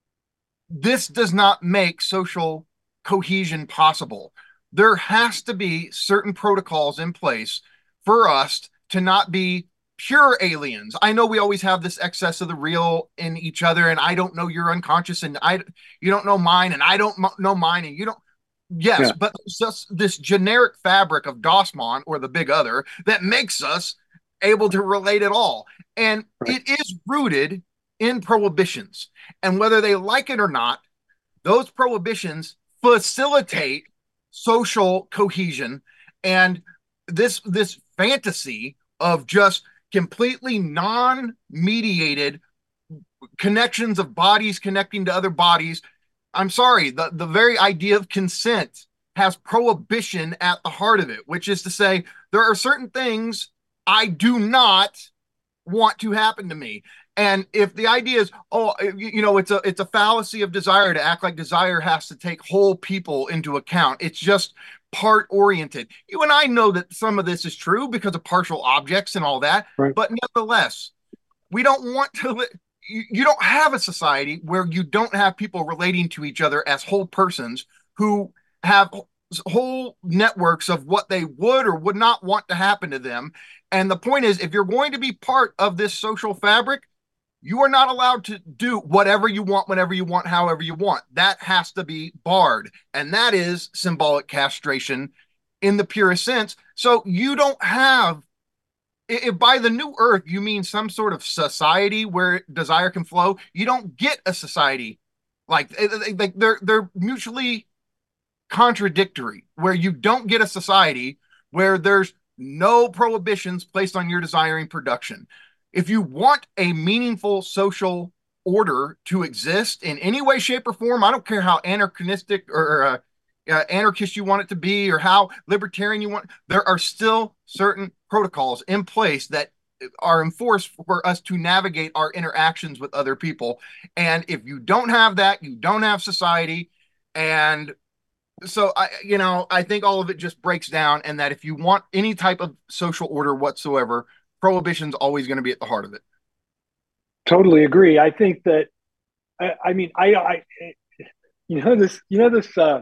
This does not make social cohesion possible. There has to be certain protocols in place for us to not be pure aliens. I know we always have this excess of the real in each other, and I don't know your unconscious, and I you don't know mine, and I don't know mine, and you don't. Yes, yeah. But it's just this generic fabric of DOSMon or the big other that makes us able to relate at all. And right. It is rooted in prohibitions. And whether they like it or not, those prohibitions facilitate social cohesion. And this, this fantasy of just completely non-mediated connections of bodies connecting to other bodies, I'm sorry, the, the very idea of consent has prohibition at the heart of it, which is to say there are certain things I do not want to happen to me. And if the idea is, oh, you know, it's a it's a fallacy of desire to act like desire has to take whole people into account. It's just part oriented. You and I know that some of this is true because of partial objects and all that, right. But nevertheless, we don't want to li- you don't have a society where you don't have people relating to each other as whole persons who have whole networks of what they would or would not want to happen to them. And the point is, if you're going to be part of this social fabric, you are not allowed to do whatever you want, whenever you want, however you want. That has to be barred. And that is symbolic castration in the purest sense. So you don't have, if by the new earth you mean some sort of society where desire can flow, you don't get a society like, like they're they're mutually contradictory, where you don't get a society where there's no prohibitions placed on your desiring production. If you want a meaningful social order to exist in any way, shape, or form, I don't care how anarchistic or uh, uh, anarchist you want it to be or how libertarian you want, there are still certain protocols in place that are enforced for us to navigate our interactions with other people. And if you don't have that, you don't have society. And so, I, you know, I think all of it just breaks down, and that if you want any type of social order whatsoever, prohibition's always going to be at the heart of it. Totally agree. I think that, I, I mean, I, I, you know, this, you know, this, uh,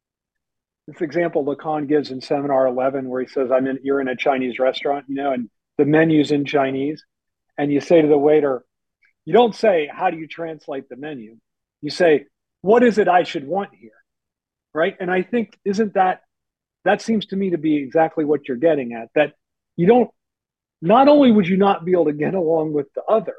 this example Lacan gives in Seminar eleven, where he says, I'm in, you're in a Chinese restaurant, you know, and the menu's in Chinese, and you say to the waiter, you don't say, how do you translate the menu? You say, what is it I should want here? Right. And I think, isn't that, that seems to me to be exactly what you're getting at, that you don't, not only would you not be able to get along with the other,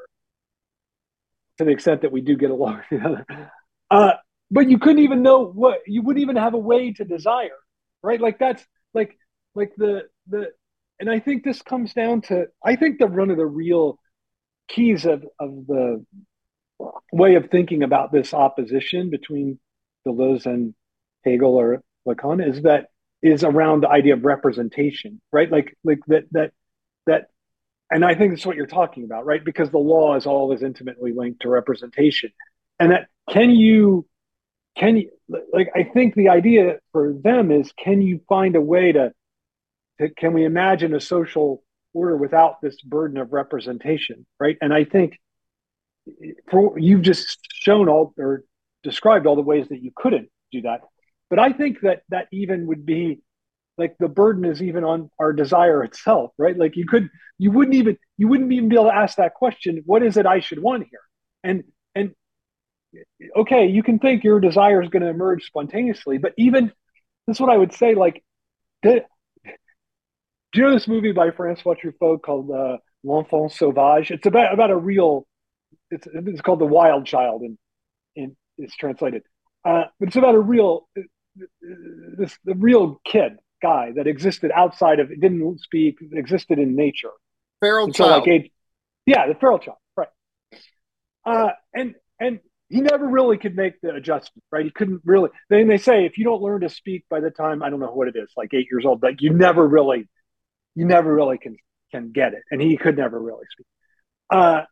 to the extent that we do get along with the other, uh, but you couldn't even know what, you wouldn't even have a way to desire, right? Like that's like, like the, the, and I think this comes down to, I think that one of the real keys of, of the way of thinking about this opposition between Deleuze and Hegel or Lacan is that is around the idea of representation, right? Like, like that, that, that, and I think that's what you're talking about, right? Because the law is always intimately linked to representation, and that can you, can you, like I think the idea for them is, can you find a way to, to can we imagine a social order without this burden of representation, right? And I think for, you've just shown all or described all the ways that you couldn't do that, but I think that that even would be like the burden is even on our desire itself, right? Like you could, you wouldn't even, you wouldn't even be able to ask that question. What is it I should want here? And and okay, you can think your desire is going to emerge spontaneously, but even this is what I would say. Like, the, do you know this movie by Francois Truffaut called uh, L'Enfant Sauvage? It's about about a real. It's it's called The Wild Child, and and it's translated. Uh, but it's about a real this the real kid guy that existed outside of, it didn't speak, existed in nature. Feral And so child. like age, yeah, the feral child, right? Uh, and and he never really could make the adjustment, right? He couldn't really. Then they say if you don't learn to speak by the time, I don't know what it is, like eight years old, like you never really, you never really can can get it, and he could never really speak. Uh,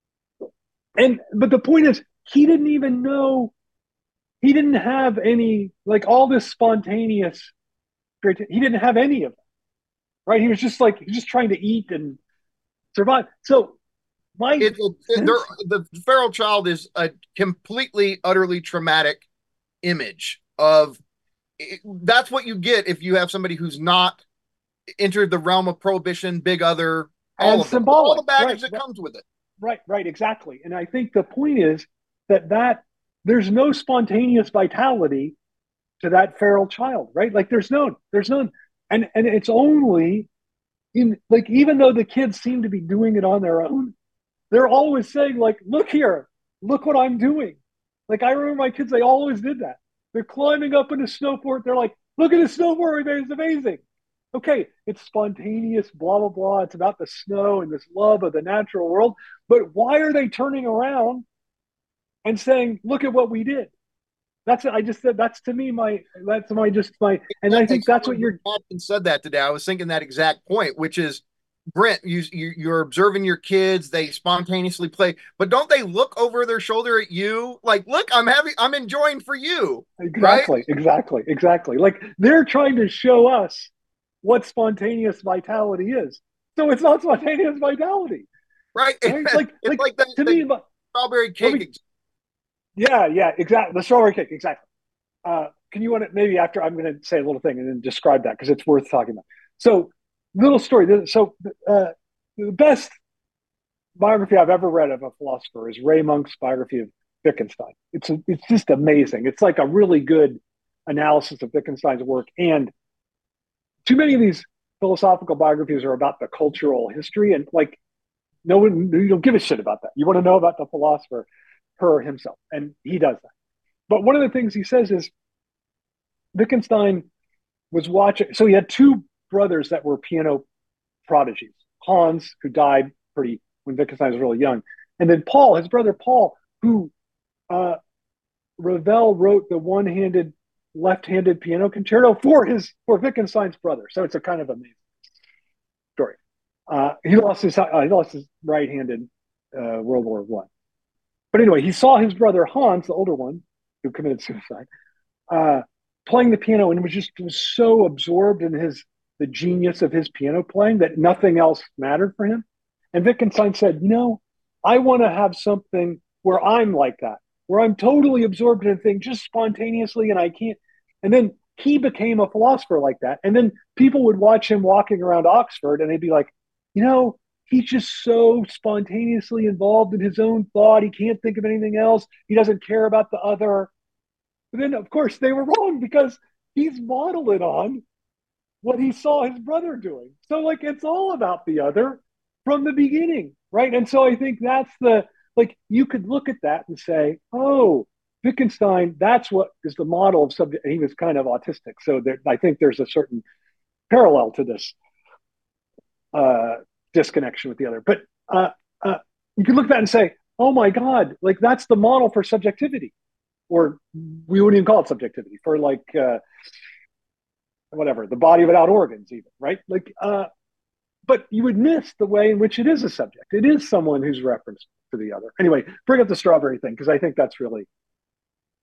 and but the point is, he didn't even know. He didn't have any like all this spontaneous. He didn't have any of that, right? He was just like he was just trying to eat and survive. So my It, it, the feral child is a completely, utterly traumatic image of. It, that's what you get if you have somebody who's not entered the realm of prohibition, big other, all and of them, symbolic, all the baggage right, that, that comes with it. Right, right, exactly. And I think the point is that that there's no spontaneous vitality to that feral child, right? Like there's none, there's none, and and it's only in like even though the kids seem to be doing it on their own, they're always saying like, "Look here, look what I'm doing." Like I remember my kids, they always did that. They're climbing up in a snowboard. They're like, "Look at the snowboard, it's amazing." Okay, it's spontaneous, blah, blah, blah. It's about the snow and this love of the natural world. But why are they turning around and saying, look at what we did? That's I just said that's to me my that's my just my and I think that's what you're said that today. I was thinking that exact point, which is Brent, you, you you're observing your kids, they spontaneously play, but don't they look over their shoulder at you like, look, I'm having I'm enjoying for you. Exactly, right? exactly, exactly. Like they're trying to show us what spontaneous vitality is. So it's not spontaneous vitality. Right. Right? Like, it's like, like the, to the me, strawberry cake. Me, yeah, yeah, exactly. The strawberry cake, exactly. Uh, can you want to maybe after I'm going to say a little thing and then describe that because it's worth talking about. So, little story. So, uh, the best biography I've ever read of a philosopher is Ray Monk's biography of Wittgenstein. It's a, it's just amazing. It's like a really good analysis of Wittgenstein's work. And too many of these philosophical biographies are about the cultural history, and like no one, you don't give a shit about that. You want to know about the philosopher, her himself, and he does that. But one of the things he says is Wittgenstein was watching. So he had two brothers that were piano prodigies. Hans, who died pretty when Wittgenstein was really young, and then Paul, his brother Paul, who uh, Ravel wrote the one-handed, left-handed piano concerto for his for Wittgenstein's brother. So it's a kind of amazing story. Uh, he lost his uh, he lost his right-handed uh, World War One. But anyway, he saw his brother Hans, the older one, who committed suicide, uh, playing the piano, and was just was so absorbed in his the genius of his piano playing that nothing else mattered for him. And Wittgenstein said, "You know, I want to have something where I'm like that, where I'm totally absorbed in a thing just spontaneously, and I can't." And then he became a philosopher like that. And then people would watch him walking around Oxford, and they'd be like, "You know, he's just so spontaneously involved in his own thought. He can't think of anything else. He doesn't care about the other." But then, of course, they were wrong because he's modeled it on what he saw his brother doing. So, like, it's all about the other from the beginning, right? And so I think that's the, like, you could look at that and say, oh, Wittgenstein, that's what is the model of subject. And he was kind of autistic. So there, I think there's a certain parallel to this uh, disconnection with the other. But uh, uh, you could look at that and say, oh my God, like that's the model for subjectivity. Or we wouldn't even call it subjectivity, for like uh, whatever, the body without organs, even, right? Like, uh, but you would miss the way in which it is a subject. It is someone who's referenced to the other. Anyway, bring up the strawberry thing because I think that's really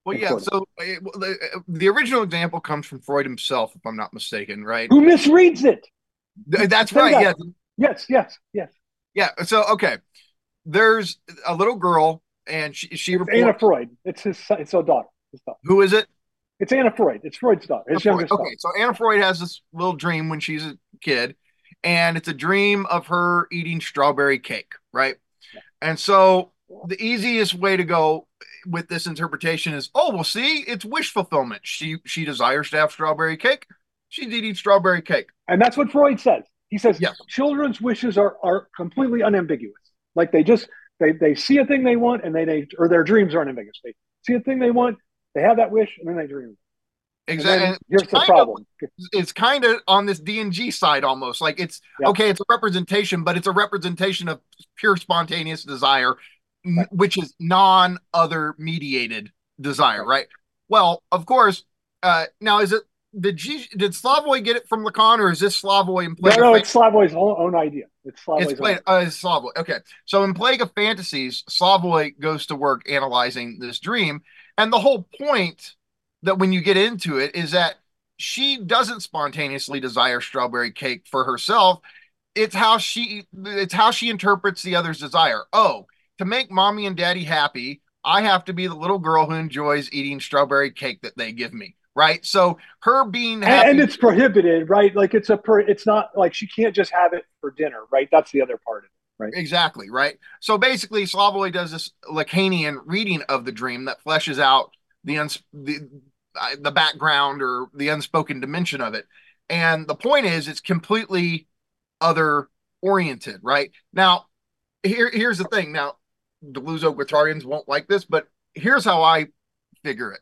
Well, and yeah. Freud. So uh, well, the, uh, the original example comes from Freud himself, if I'm not mistaken, right? Who misreads it? Th- That's Say right. that. Yeah. Yes, yes, yes. Yeah. So, okay. There's a little girl, and she, she It's Anna reports. Freud. It's his. It's her daughter. His daughter. Who is it? It's Anna Freud. It's Freud's daughter. Anna His Freud. youngest daughter. Okay. So, Anna Freud has this little dream when she's a kid, and it's a dream of her eating strawberry cake, right? Yeah. And so, the easiest way to go with this interpretation is, oh, well, see, it's wish fulfillment. She she desires to have strawberry cake. She's eating strawberry cake. And that's what Freud says. He says Yes. children's wishes are are completely unambiguous. Like they just they they see a thing they want and they they or their dreams are unambiguous. They see a thing they want, they have that wish, and then they dream. Exactly. And then here's the problem. Of, it's kind of on this D and G side almost. Like it's yeah. okay, it's a representation, but it's a representation of pure spontaneous desire, right. which is non-other mediated desire, right? right? Well, of course. Uh, now, is it did G, did Slavoj get it from Lacan, or is this Slavoj in Plague? No, no, it's Slavoj's own, own idea. It's Slavoj's it's Plague, uh, it's Slavoj. Okay, so in Plague of Fantasies, Slavoj goes to work analyzing this dream, and the whole point that when you get into it is that she doesn't spontaneously desire strawberry cake for herself. It's how she it's how she interprets the other's desire. Oh, to make mommy and daddy happy, I have to be the little girl who enjoys eating strawberry cake that they give me. Right. So her being happy, and, and it's prohibited, right? Like it's a per, it's not like she can't just have it for dinner, right? That's the other part of it, right? Exactly. Right. So basically, Slavoj does this Lacanian reading of the dream that fleshes out the uns- the the background or the unspoken dimension of it. And the point is, it's completely other oriented, right? Now, here, here's the thing. Now, Deleuze-Guattarians won't like this, but here's how I figure it.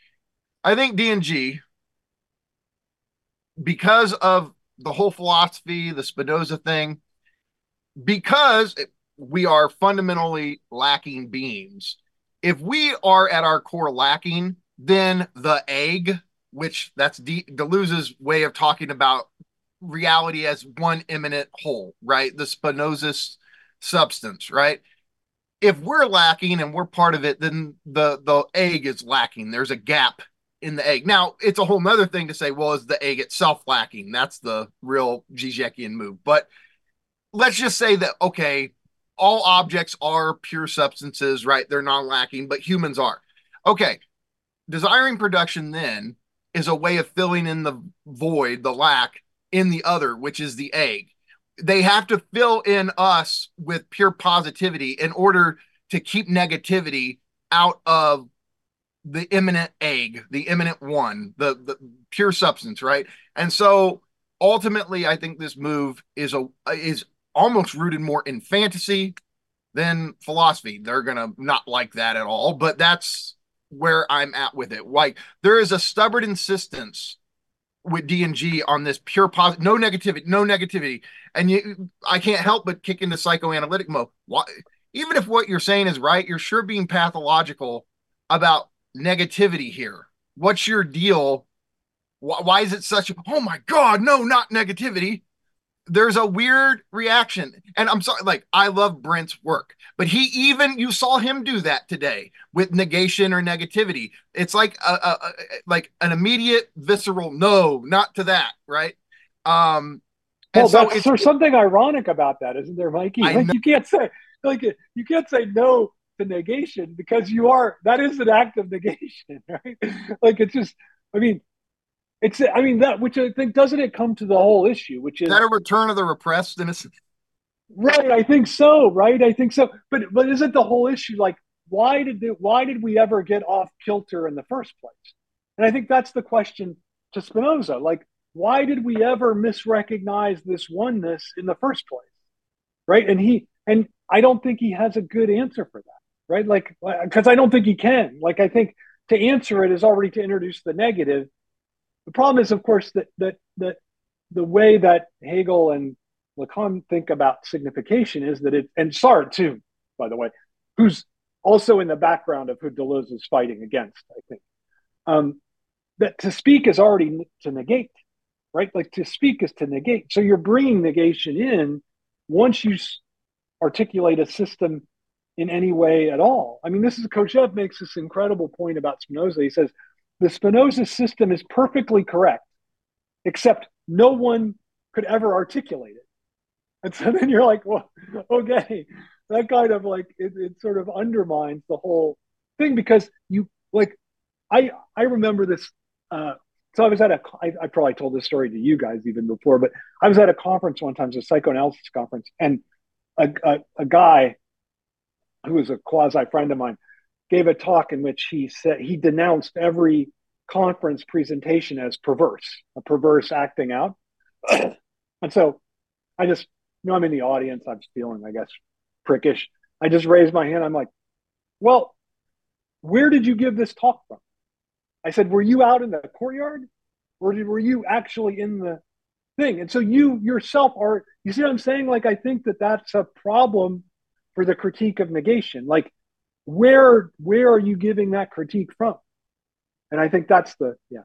I think D and G, because of the whole philosophy, the Spinoza thing, because we are fundamentally lacking beings, if we are at our core lacking, then the egg, which that's De- Deleuze's way of talking about reality as one immanent whole, right? The Spinozist substance, right? If we're lacking and we're part of it, then the the egg is lacking. There's a gap in the egg. Now, it's a whole nother thing to say, well, is the egg itself lacking? That's the real Zizekian move. But let's just say that, okay, all objects are pure substances, right? They're non-lacking, but humans are. Okay, desiring production then is a way of filling in the void, the lack in the other, which is the egg. They have to fill in us with pure positivity in order to keep negativity out of the immanent egg, the immanent one, the, the pure substance, right? And so ultimately, I think this move is a is almost rooted more in fantasy than philosophy. They're gonna not like that at all, but that's where I'm at with it. Like there is a stubborn insistence with D and G on this pure positive, no negativity, no negativity, and you, I can't help but kick into psychoanalytic mode. Why, even if what you're saying is right, you're sure being pathological about negativity here. What's your deal? Why, why is it such a, oh my God, no, not negativity? There's a weird reaction. And I'm sorry, like, I love Brent's work, but he even, you saw him do that today with negation or negativity. It's like a, a, a like an immediate visceral, no, not to that, right? Um, and well, so that's, there's something ironic about that, isn't there, Mikey? I like know. You can't say, like, you can't say no to negation because you are, that is an act of negation, right? Like, it's just, I mean, It's, I mean, that, which I think, doesn't it come to the whole issue, which is. Is that a return of the repressed innocent? Right. I think so. Right. I think so. But, but isn't the whole issue like, why did, the, why did we ever get off kilter in the first place? And I think that's the question to Spinoza. Like, why did we ever misrecognize this oneness in the first place? Right. And he, and I don't think he has a good answer for that. Right. Like, because I don't think he can. Like, I think to answer it is already to introduce the negative. The problem is, of course, that that that the way that Hegel and Lacan think about signification is that it, and Sartre too, by the way, who's also in the background of who Deleuze is fighting against, I think, um, that to speak is already to negate, right? Like to speak is to negate. So you're bringing negation in once you articulate a system in any way at all. I mean, this is Kochev makes this incredible point about Spinoza. He says the Spinoza system is perfectly correct, except no one could ever articulate it. And so then you're like, well, okay, that kind of like it, it sort of undermines the whole thing, because you like I I remember this. Uh, so I was at a I, I probably told this story to you guys even before, but I was at a conference one time, it was a psychoanalysis conference, and a, a, a guy who was a quasi friend of mine gave a talk in which he said he denounced every conference presentation as perverse, a perverse acting out. And so I just, you know, I'm in the audience, I'm feeling, I guess, prickish. I just raised my hand. I'm like, well, where did you give this talk from? I said, were you out in the courtyard, or did, were you actually in the thing? And so you yourself are, you see what I'm saying? Like, I think that that's a problem for the critique of negation. Like, where where are you giving that critique from? And I think that's the, yeah.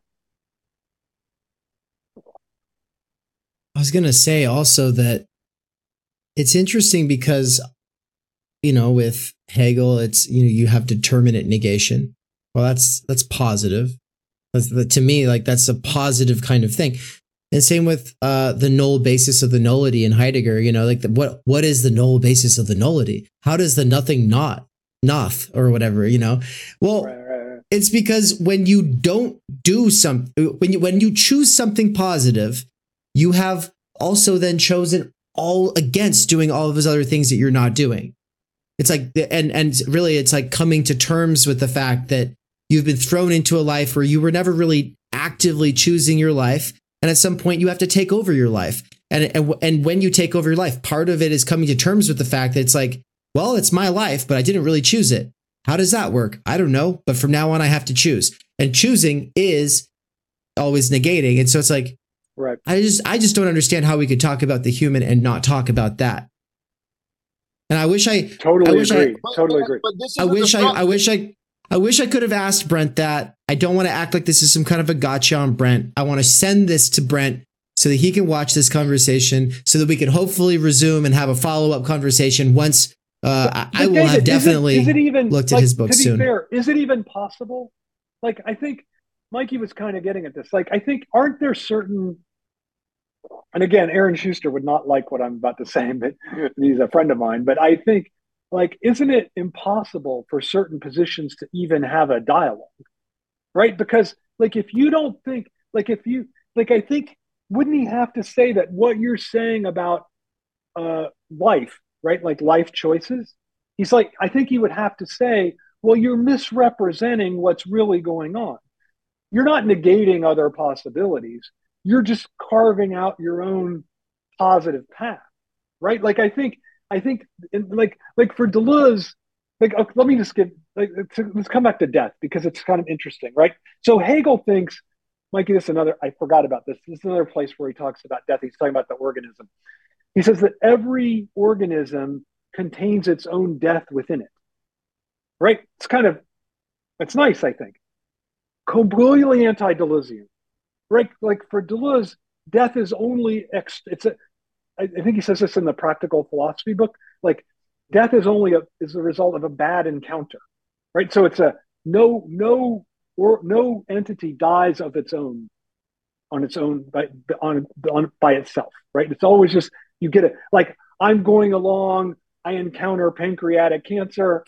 I was going to say also that it's interesting because, you know, with Hegel, it's, you know, you have determinate negation. Well, that's, that's positive. That's the, to me, like that's a positive kind of thing. And same with uh, the null basis of the nullity in Heidegger, you know, like the, what, what is the null basis of the nullity? How does the nothing not, noth or whatever, you know? Well, Right, right, right. it's because when you don't do something, when you, when you choose something positive, you have also then chosen all against doing all of those other things that you're not doing. It's like, and, and really it's like coming to terms with the fact that you've been thrown into a life where you were never really actively choosing your life. And at some point you have to take over your life. And, and, and when you take over your life, part of it is coming to terms with the fact that it's like, well, it's my life, but I didn't really choose it. How does that work? I don't know. But from now on, I have to choose. And choosing is always negating. And so it's like, Right. I just, I just don't understand how we could talk about the human and not talk about that. And I wish I Totally I wish agree. I, Totally agree. But this I isn't wish the I, problem. I wish I, I wish I could have asked Brent that. I don't want to act like this is some kind of a gotcha on Brent. I want to send this to Brent so that he can watch this conversation, so that we can hopefully resume and have a follow up conversation once. Uh, I, I will David, have definitely is it, is it even, looked at like, his book to be soon. fair, is it even possible? Like, I think Mikey was kind of getting at this. Like, I think, aren't there certain, and again, Aaron Schuster would not like what I'm about to say, but he's a friend of mine. But I think, like, isn't it impossible for certain positions to even have a dialogue, right? Because, like, if you don't think, like, if you, like, I think, wouldn't he have to say that what you're saying about uh, life, right? Like life choices. He's like, I think he would have to say, well, you're misrepresenting what's really going on. You're not negating other possibilities. You're just carving out your own positive path, right? Like, I think, I think, like, like for Deleuze, like, okay, let me just get, like, let's come back to death because it's kind of interesting, right? So Hegel thinks, Mikey, this is another, I forgot about this. This is another place where he talks about death. He's talking about the organism. He says that every organism contains its own death within it, right? It's kind of, it's nice, I think. Completely anti-Deleuzian, right? Like for Deleuze, death is only, ex, it's a, I think he says this in the Practical Philosophy book, like death is only a, is the result of a bad encounter, right? So it's a, no, no, or no entity dies of its own, on its own, by, on, on, by itself, right? It's always just, you get it. Like, I'm going along, I encounter pancreatic cancer,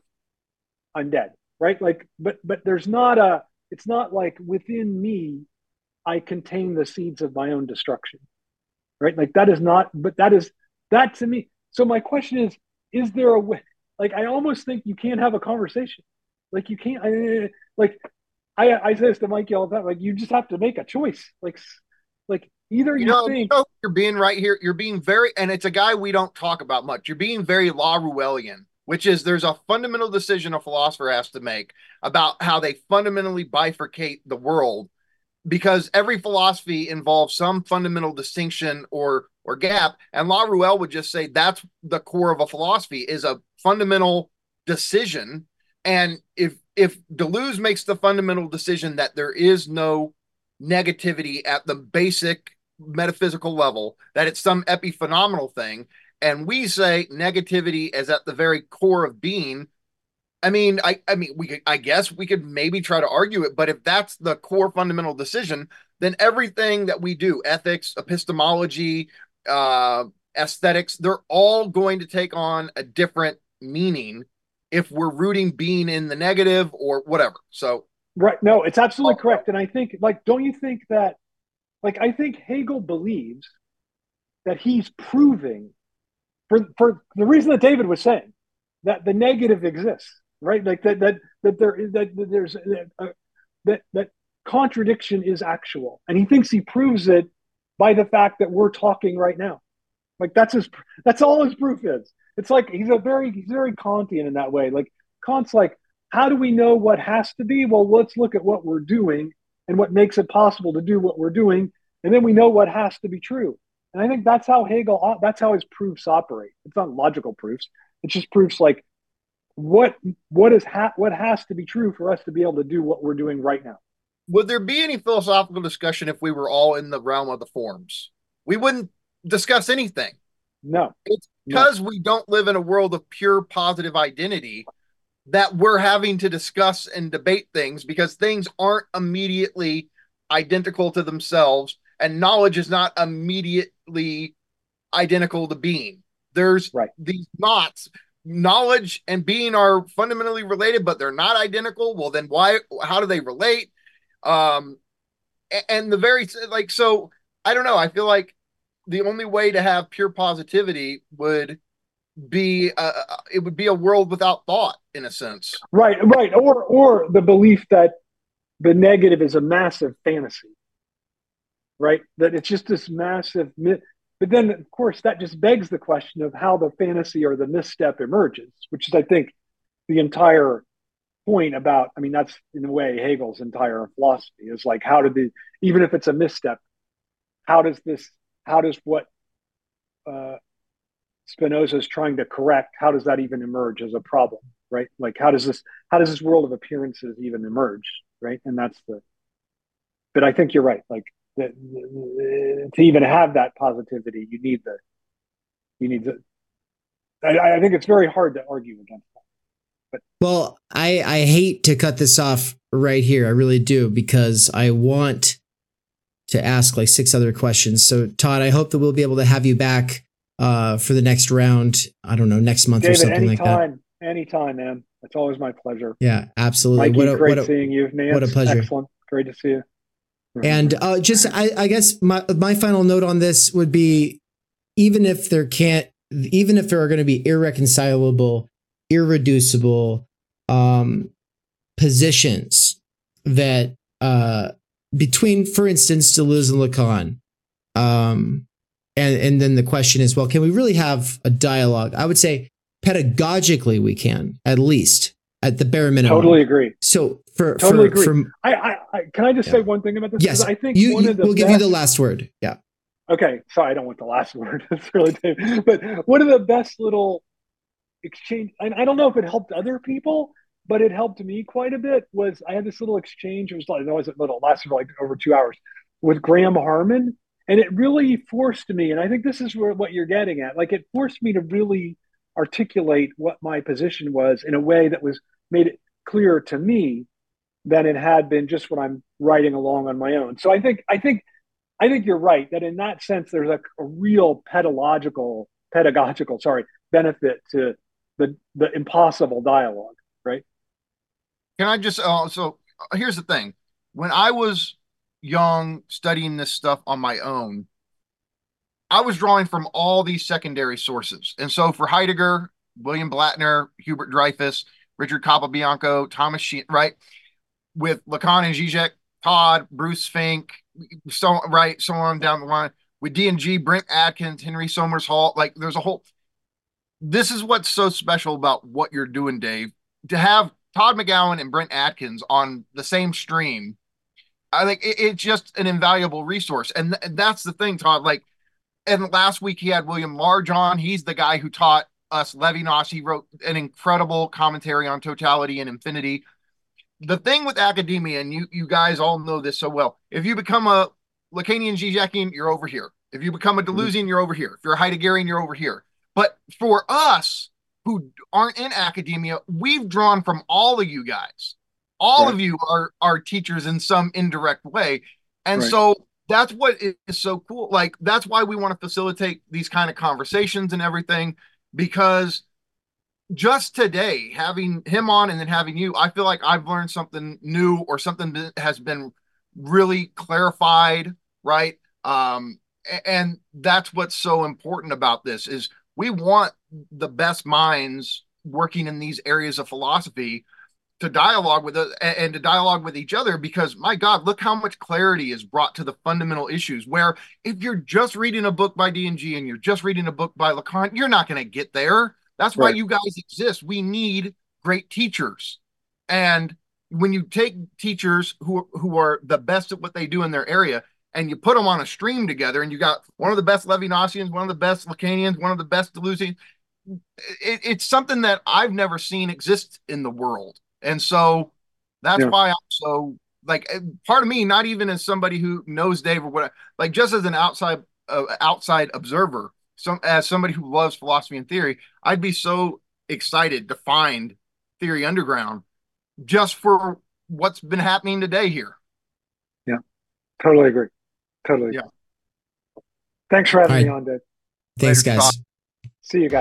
I'm dead, right? Like, but but there's not a, it's not like within me, I contain the seeds of my own destruction, right? Like that is not, but that is, that to me. So my question is, is there a way, like, I almost think you can't have a conversation. Like you can't, I, like, I, I say this to Mikey all the time, like, you just have to make a choice. Like, like either You you know, you think, know, you're being right here. You're being very, and it's a guy we don't talk about much. You're being very Laruellian, which is there's a fundamental decision a philosopher has to make about how they fundamentally bifurcate the world, because every philosophy involves some fundamental distinction or or gap. And Laruelle would just say that's the core of a philosophy, is a fundamental decision. And if if Deleuze makes the fundamental decision that there is no negativity at the basic metaphysical level, that it's some epiphenomenal thing, and we say negativity is at the very core of being, I mean, I, I mean, we could, I guess we could maybe try to argue it, but if that's the core fundamental decision, then everything that we do, ethics, epistemology, uh, aesthetics, they're all going to take on a different meaning if we're rooting being in the negative or whatever. So, right. No, it's absolutely correct. And I think, like, don't you think that, like, I think Hegel believes that he's proving for, for the reason that David was saying that the negative exists, right? Like that, that, that there is, that, that there's, uh, that, that contradiction is actual. And he thinks he proves it by the fact that we're talking right now. Like that's his, that's all his proof is. It's like, he's a very, he's very Kantian in that way. Like Kant's like, how do we know what has to be? Well, let's look at what we're doing and what makes it possible to do what we're doing. And then we know what has to be true. And I think that's how Hegel, that's how his proofs operate. It's not logical proofs. It's just proofs like what what is ha- what has to be true for us to be able to do what we're doing right now. would there be any philosophical discussion if we were all in the realm of the forms? We wouldn't discuss anything. No, it's because no. we don't live in a world of pure positive identity that we're having to discuss and debate things because things aren't immediately identical to themselves and knowledge is not immediately identical to being. There's right. these knots. Knowledge and being are fundamentally related, but they're not identical. Well, then why, how do they relate? Um, and the very, like, so I don't know. I feel like the only way to have pure positivity would be, uh, it would be a world without thought in a sense. Right. Right. Or, or the belief that the negative is a massive fantasy, right? That it's just this massive myth. But then, of course, that just begs the question of how the fantasy or the misstep emerges, which is, I think, the entire point about, I mean, that's in a way Hegel's entire philosophy is like, how did the, even if it's a misstep, how does this, how does what uh, Spinoza is trying to correct, how does that even emerge as a problem, right? Like, how does this, how does this world of appearances even emerge, right? And that's the, but I think you're right. Like, that to even have that positivity, you need the, you need the, I, I think it's very hard to argue against that. But well, I, I hate to cut this off right here. I really do, because I want to ask like six other questions. So Todd, I hope that we'll be able to have you back uh, for the next round. I don't know, next month David, or something anytime, like that. Anytime, man. It's always my pleasure. Yeah, absolutely. Mikey, what a, great what a, seeing you. Nance, what a pleasure. Excellent. Great to see you. And uh, just, I, I guess my, my final note on this would be, even if there can't, even if there are going to be irreconcilable, irreducible um, positions that uh, between, for instance, Deleuze and Lacan, um, and, and then the question is, well, can we really have a dialogue? I would say pedagogically we can, at least at the bare minimum. Totally agree. So for totally for, agree. For, I, I, I can I just yeah. say one thing about this? Yes, I think you, one you, of the we'll best, give you the last word. Yeah. Okay, sorry, I don't want the last word. It's really, but one of the best little exchange, and I don't know if it helped other people, but it helped me quite a bit. Was I had this little exchange? It was like, it wasn't little, lasted for like over two hours with Graham Harman, and it really forced me. And I think this is where what you're getting at. Like, it forced me to really articulate what my position was in a way that was made it clearer to me than it had been just when I'm writing along on my own. So I think, I think. I think you're right that in that sense, there's a, a real pedagogical, pedagogical, sorry, benefit to the the impossible dialogue, right? Can I just, uh, so here's the thing. When I was young studying this stuff on my own, I was drawing from all these secondary sources. And so for Heidegger, William Blattner, Hubert Dreyfus, Richard Capobianco, Thomas Sheen, right? With Lacan and Zizek, Todd, Bruce Fink, so right, so on down the line with D and G, Brent Atkins, Henry Somers Hall. Like, there's a whole. This is what's so special about what you're doing, Dave. To have Todd McGowan and Brent Atkins on the same stream, I think it, it's just an invaluable resource, and, th- and that's the thing, Todd. Like, and last week he had William Large on. He's the guy who taught us Levinas. He wrote an incredible commentary on totality and infinity. The thing with academia, and you you guys all know this so well, if you become a Lacanian Zizekian, you're over here. If you become a Deleuzian, you're over here. If you're a Heideggerian, you're over here. But for us, who aren't in academia, we've drawn from all of you guys. All right. of you are, are teachers in some indirect way. And right. so that's what is so cool. Like, that's why we want to facilitate these kind of conversations and everything, because just today, having him on and then having you, I feel like I've learned something new, or something that has been really clarified, right? Um, and that's what's so important about this, is we want the best minds working in these areas of philosophy to dialogue with us and to dialogue with each other, because my God, look how much clarity is brought to the fundamental issues, where if you're just reading a book by D and G and you're just reading a book by Lacan, you're not going to get there. That's why right. you guys exist. We need great teachers. And when you take teachers who, who are the best at what they do in their area, and you put them on a stream together, and you got one of the best Levinasians, one of the best Lacanians, one of the best Deleuzians, it, it's something that I've never seen exist in the world. And so that's yeah. why I'm so, like, part of me, not even as somebody who knows Dave or what, like, just as an outside uh, outside observer, some as somebody who loves philosophy and theory, I'd be so excited to find Theory Underground just for what's been happening today here. Yeah, totally agree. Totally. Yeah. Thanks for having right. me on, Dave. Thanks, Later, guys. Scott. See you guys.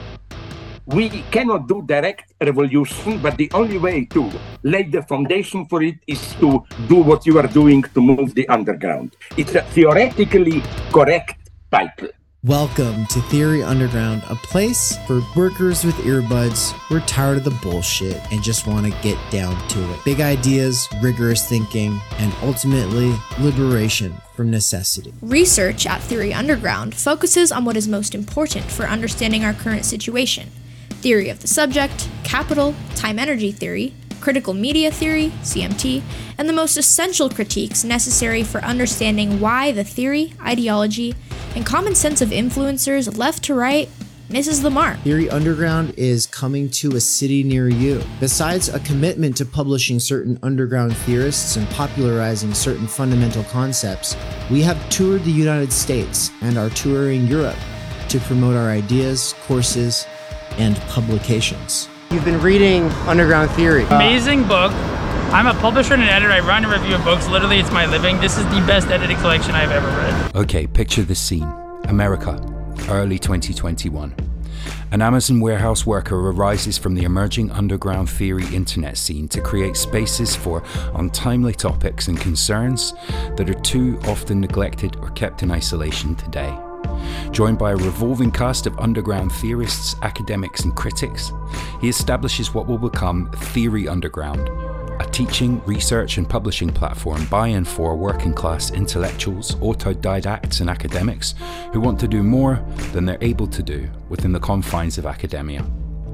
We cannot do direct revolution, but the only way to lay the foundation for it is to do what you are doing to move the underground. It's a theoretically correct title. Welcome to Theory Underground, a place for workers with earbuds who are tired of the bullshit and just want to get down to it. Big ideas, rigorous thinking, and ultimately liberation from necessity. Research at Theory Underground focuses on what is most important for understanding our current situation. Theory of the subject, capital, time-energy theory, critical media theory, C M T, and the most essential critiques necessary for understanding why the theory, ideology, and common sense of influencers left to right misses the mark. Theory Underground is coming to a city near you. Besides a commitment to publishing certain underground theorists and popularizing certain fundamental concepts, we have toured the United States and are touring Europe to promote our ideas, courses, and publications. You've been reading Underground Theory. Amazing book. I'm a publisher and an editor. I run and review books. Literally, it's my living. This is the best edited collection I've ever read. Okay, picture this scene. America, early twenty twenty-one. An Amazon warehouse worker arises from the emerging underground theory internet scene to create spaces for untimely topics and concerns that are too often neglected or kept in isolation today. Joined by a revolving cast of underground theorists, academics, and critics, he establishes what will become Theory Underground, a teaching, research, and publishing platform by and for working class intellectuals, autodidacts, and academics who want to do more than they're able to do within the confines of academia.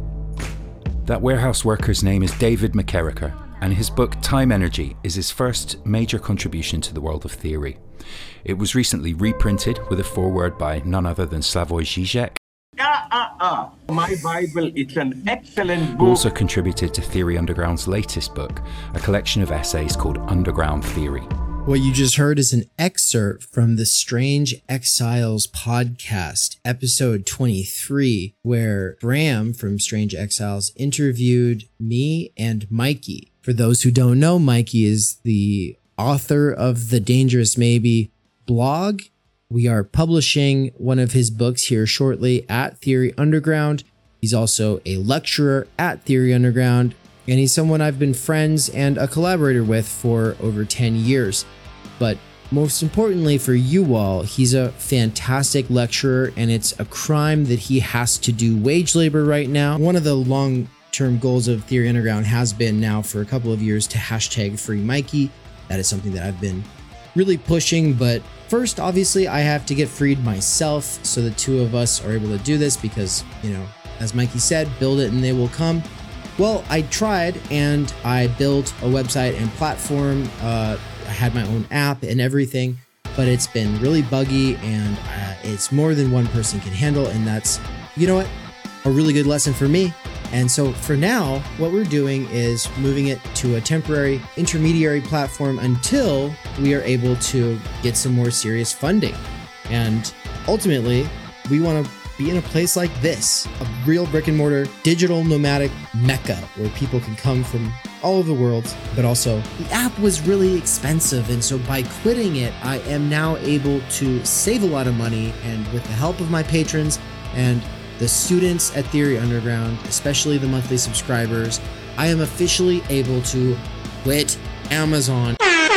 That warehouse worker's name is David McKerracher, and his book Time Energy is his first major contribution to the world of theory. It was recently reprinted with a foreword by none other than Slavoj Žižek. Ah, ah, ah. My Bible, it's an excellent book. Who also contributed to Theory Underground's latest book, a collection of essays called Underground Theory. What you just heard is an excerpt from the Strange Exiles podcast, episode twenty-three, where Bram from Strange Exiles interviewed me and Mikey. For those who don't know, Mikey is the author of the Dangerous Maybe blog. We are publishing one of his books here shortly at Theory Underground. He's also a lecturer at Theory Underground, and he's someone I've been friends and a collaborator with for over ten years. But most importantly for you all, he's a fantastic lecturer, and it's a crime that he has to do wage labor right now. One of the long-term goals of Theory Underground has been now for a couple of years to hashtag Free Mikey. That is something that I've been really pushing, but first, obviously, I have to get freed myself, so the two of us are able to do this because, you know, as Mikey said, build it and they will come. Well, I tried and I built a website and platform. Uh, I had my own app and everything, but it's been really buggy and uh, it's more than one person can handle, and that's, you know what, a really good lesson for me. And so for now, what we're doing is moving it to a temporary intermediary platform until we are able to get some more serious funding. And ultimately, we want to be in a place like this, a real brick and mortar digital nomadic mecca where people can come from all over the world. But also, the app was really expensive, and so by quitting it, I am now able to save a lot of money, and with the help of my patrons and the students at Theory Underground, especially the monthly subscribers, I am officially able to quit Amazon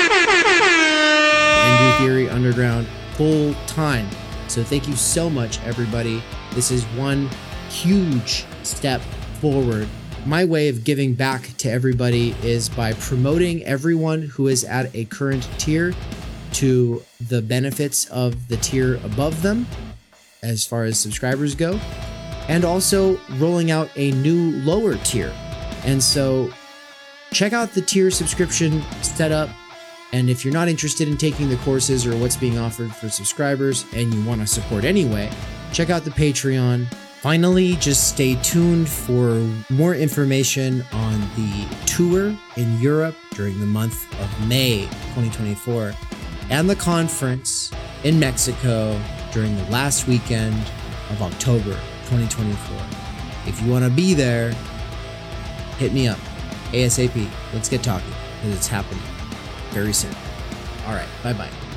and do Theory Underground full time. So thank you so much, everybody. This is one huge step forward. My way of giving back to everybody is by promoting everyone who is at a current tier to the benefits of the tier above them as far as subscribers go, and also rolling out a new lower tier. And so check out the tier subscription setup. And if you're not interested in taking the courses or what's being offered for subscribers and you want to support anyway, check out the Patreon. Finally, just stay tuned for more information on the tour in Europe during the month of May twenty twenty-four and the conference in Mexico during the last weekend of October twenty twenty-four. If you want to be there, hit me up ASAP. Let's get talking because it's happening very soon. All right, bye-bye.